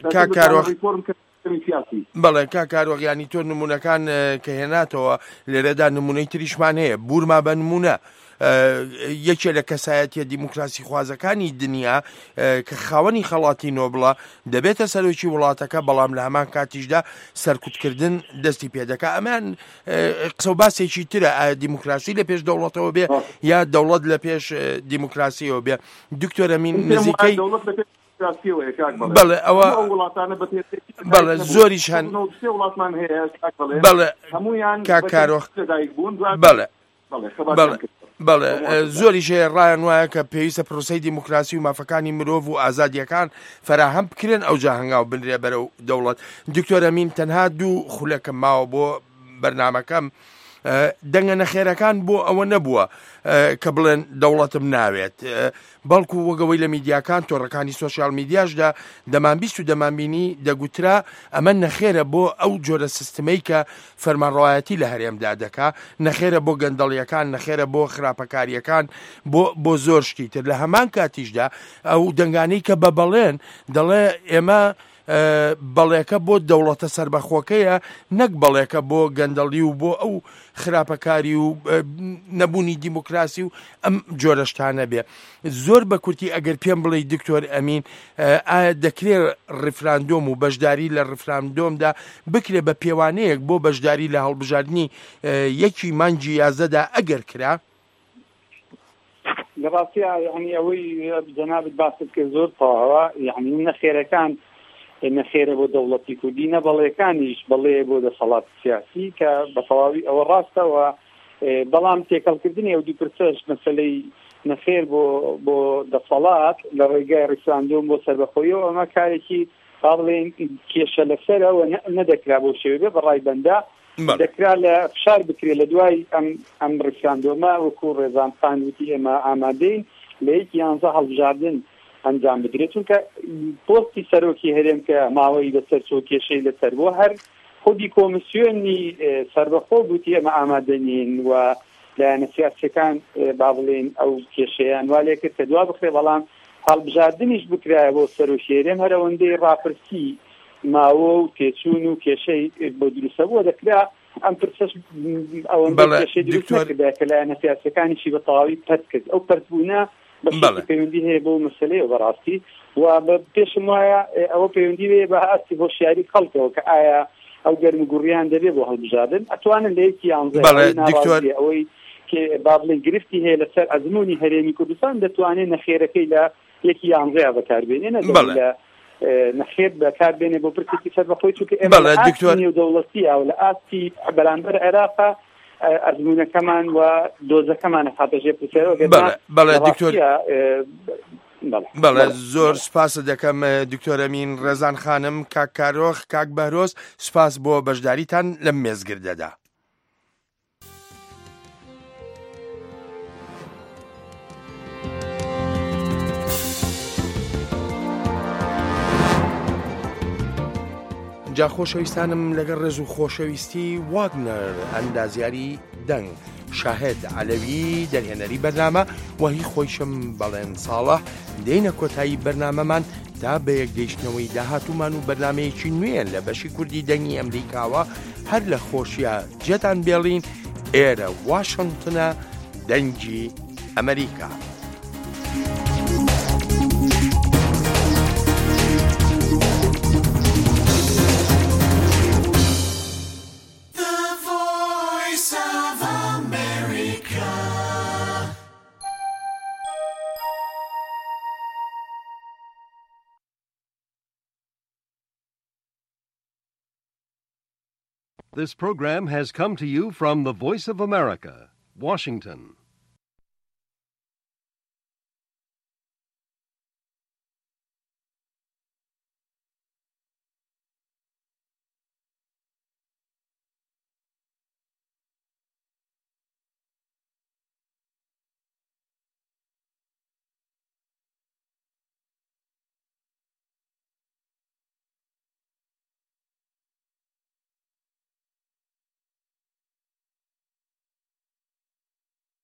بەڵێ کا کارۆغیانی تۆ نمونونەکان کە هێناتەوە لێرەدا نمونەی تریشمان هەیە بورما بە نمونە یەکێ لە کەسایەتیە دیموکراسی خوازەکانی دنیا کە خاوەنی خەڵاتی نۆبڵە دەبێتە سەرۆکی وڵاتەکە بەڵام لە هەمان کاتیشدا سەرکوتکردن دەستی پێدەکە ئەمان قسە و باسێکی ترە ئایا دیموکراسی لە پێش دەوڵەتەوە بێ یا دەوڵەت لە پێش دیموکراسیەوە بێ دکتۆر ئەمین نزیکەی بەڵێ ئەوە بەڵێ زۆریش هەن بەڵێ کاکارۆخ بەڵێ بەڵێ زۆریش هەیە ڕایان وایە کە پێویستە پرۆسەی دیموکراسی و مافەکانی مرۆڤ و ئازادیەکان فراهەم بکرێن ئەو جا هەنگاو بنرێ بەرەو دەوڵەت. دکتۆر ئەمین تەنها دوو خولەکەم ماوە بۆ بەرنامەکەم دەنگە نەخێرەکان بۆ ئەوە نەبووە کە بڵێن دەوڵەتم ناوێت بەڵکو وەگەوەی لە میدیاکان تۆڕەکانی سۆشیال میدیاشدا دەمانبیست و دەمانبینی دەگوترا ئەمە نەخێرە بۆ ئەو جۆرە سیستمەی کە فەرمانڕەوایەتی لە هەرێمدا دەکا نەخێرە بۆ گەندەڵیەکان نەخێرە بۆ خراپەکاریەکان بۆ بۆ زۆر شتی تر لە هەمان کاتیشدا ئەو دەنگانەی کە بە بەڵێن دەڵێ ئێمە بەڵێکە بۆ دەوڵەتە سەربەخۆکەیە نەک بەڵێکە بۆ گەندەڵی و بۆ ئەو خراپەکاری و نەبوونی دیموکراسی و ئەم جۆرەشتانە بێ. زۆر بە کورتی ئەگەر پێم بڵێ دکتۆر ئەمین ئایا دەکرێت ڕفراندۆم و بەشداری لە ڕفراندۆمدا بکرێ بە پێوانەیەک بۆ بەشداری لە هەڵبژاردننی یەکی مانگی یازدەدا ئەگەر کرا؟ لە ڕاستیە یعنی ئەوەی جەنابەت باست کرد زۆر تەواوە یعنی نەخێرەکان نەخێرە بۆ دەوڵەتی کوردی نەبەڵێکانیش بەڵێ بۆ دەسەڵات سیاسی کە بە تەواوی ئەوە ڕاستەوە بەڵام تێکەڵکردنی ئەو دوو پرسەش مەسەلەی نەخێر بۆ بۆ دەسەڵات لە ڕێگای ڕفراندۆم بۆ سەربەخۆیەوە ئەمە کارێکی با بڵێن کێشە لەسەرەوە نەدەکرا بۆ شێوێ بەڕای بەندا دەکرا لە فشار بکرێت لە دوای ئەم ئەم ڕفراندۆمە وەکو ڕێزان خان وتی ئێمە ئامادەین لە یەکی یانزە هەڵبژاردن ئەنجام بدرێت چونکە پۆستی سەرۆکی هەرێم کە ماوەی بەسەر چۆ کێشەی لەسەر بۆ هەر خودی کۆمسیۆنی سەربەخۆ بوتی ئەمە ئامادە نین و لایەنە سیاسیەکان با بڵێن ئەو کێشەیان وا لێ کرد کە دوا بخرێ بەڵام هەڵبژاردنیش بکرایە بۆ سەرۆکی هەرێم هەر ئەوەندەی ڕاپرسی ماوە و تێچوون و کێشەی بۆ دروستە بووە دەکرا ئەم پرسەش ئەوەندەی کێشەی دروست نەکردا کە لایەنە سیاسیەکانیشی بە تەواوی پەت کرد ئەو پەتبوونە پەیوەندی هەیە بۆ مەسەلەیە بەڕاستی و بە پێشم وایە ئەوە پەیوەندی وێ بە ئاستی هۆشیاری خەڵکەوە کە ئایا ئەو گەرمگوڕیان دەبێت بۆ هەڵبژاردن ئەتوانن لە یەکی یانزە ئەوەی کە با بڵێن گرفتی هەیە لەسەر ئەزمموی هەرێمی کوردستان دەتوانێت نەخێرەکەی لە یەکی یانزەیە بەکاربێنێ نە نەخێر بەکاربێنێ بۆ پرسێکی سەربەخۆی چونکە ئێمە لە ئاستی دەوڵەتیە و لە ئاستی بەرامبەر عێراقا ئەزمونەکەمان و دۆزەکەمان خاتەژێ پرسیارەوە بەڵێ دکتۆر بەڵێ زۆر سپاسە دەکەم دکتۆر ئەمین ڕێزان خانم کاک کارۆخ کاک بەرۆز سپاس بۆ بەشداریتان لەم مێزگردەدا. جا خۆشەویستانم لەگەڵ ڕێز و خۆشەویستی واگنەر ئەندازیاری دەنگ شاهد عەلەوی دەرهێنەری بەرنامە وهی خۆیشم بەڵێن ساڵح دێنە کۆتایی بەرنامەمان تا بە یەکگەیشتنەوەی داهاتوومان و بەرنامەیەکی نوێن لە بەشی کوردی دەنگی ئەمریکاوە هەر لە خۆشیە جێتان بێڵین ئێرە واشنگتنە دەنگی ئەمریکا. This program has come to you from the Voice of America, Washington.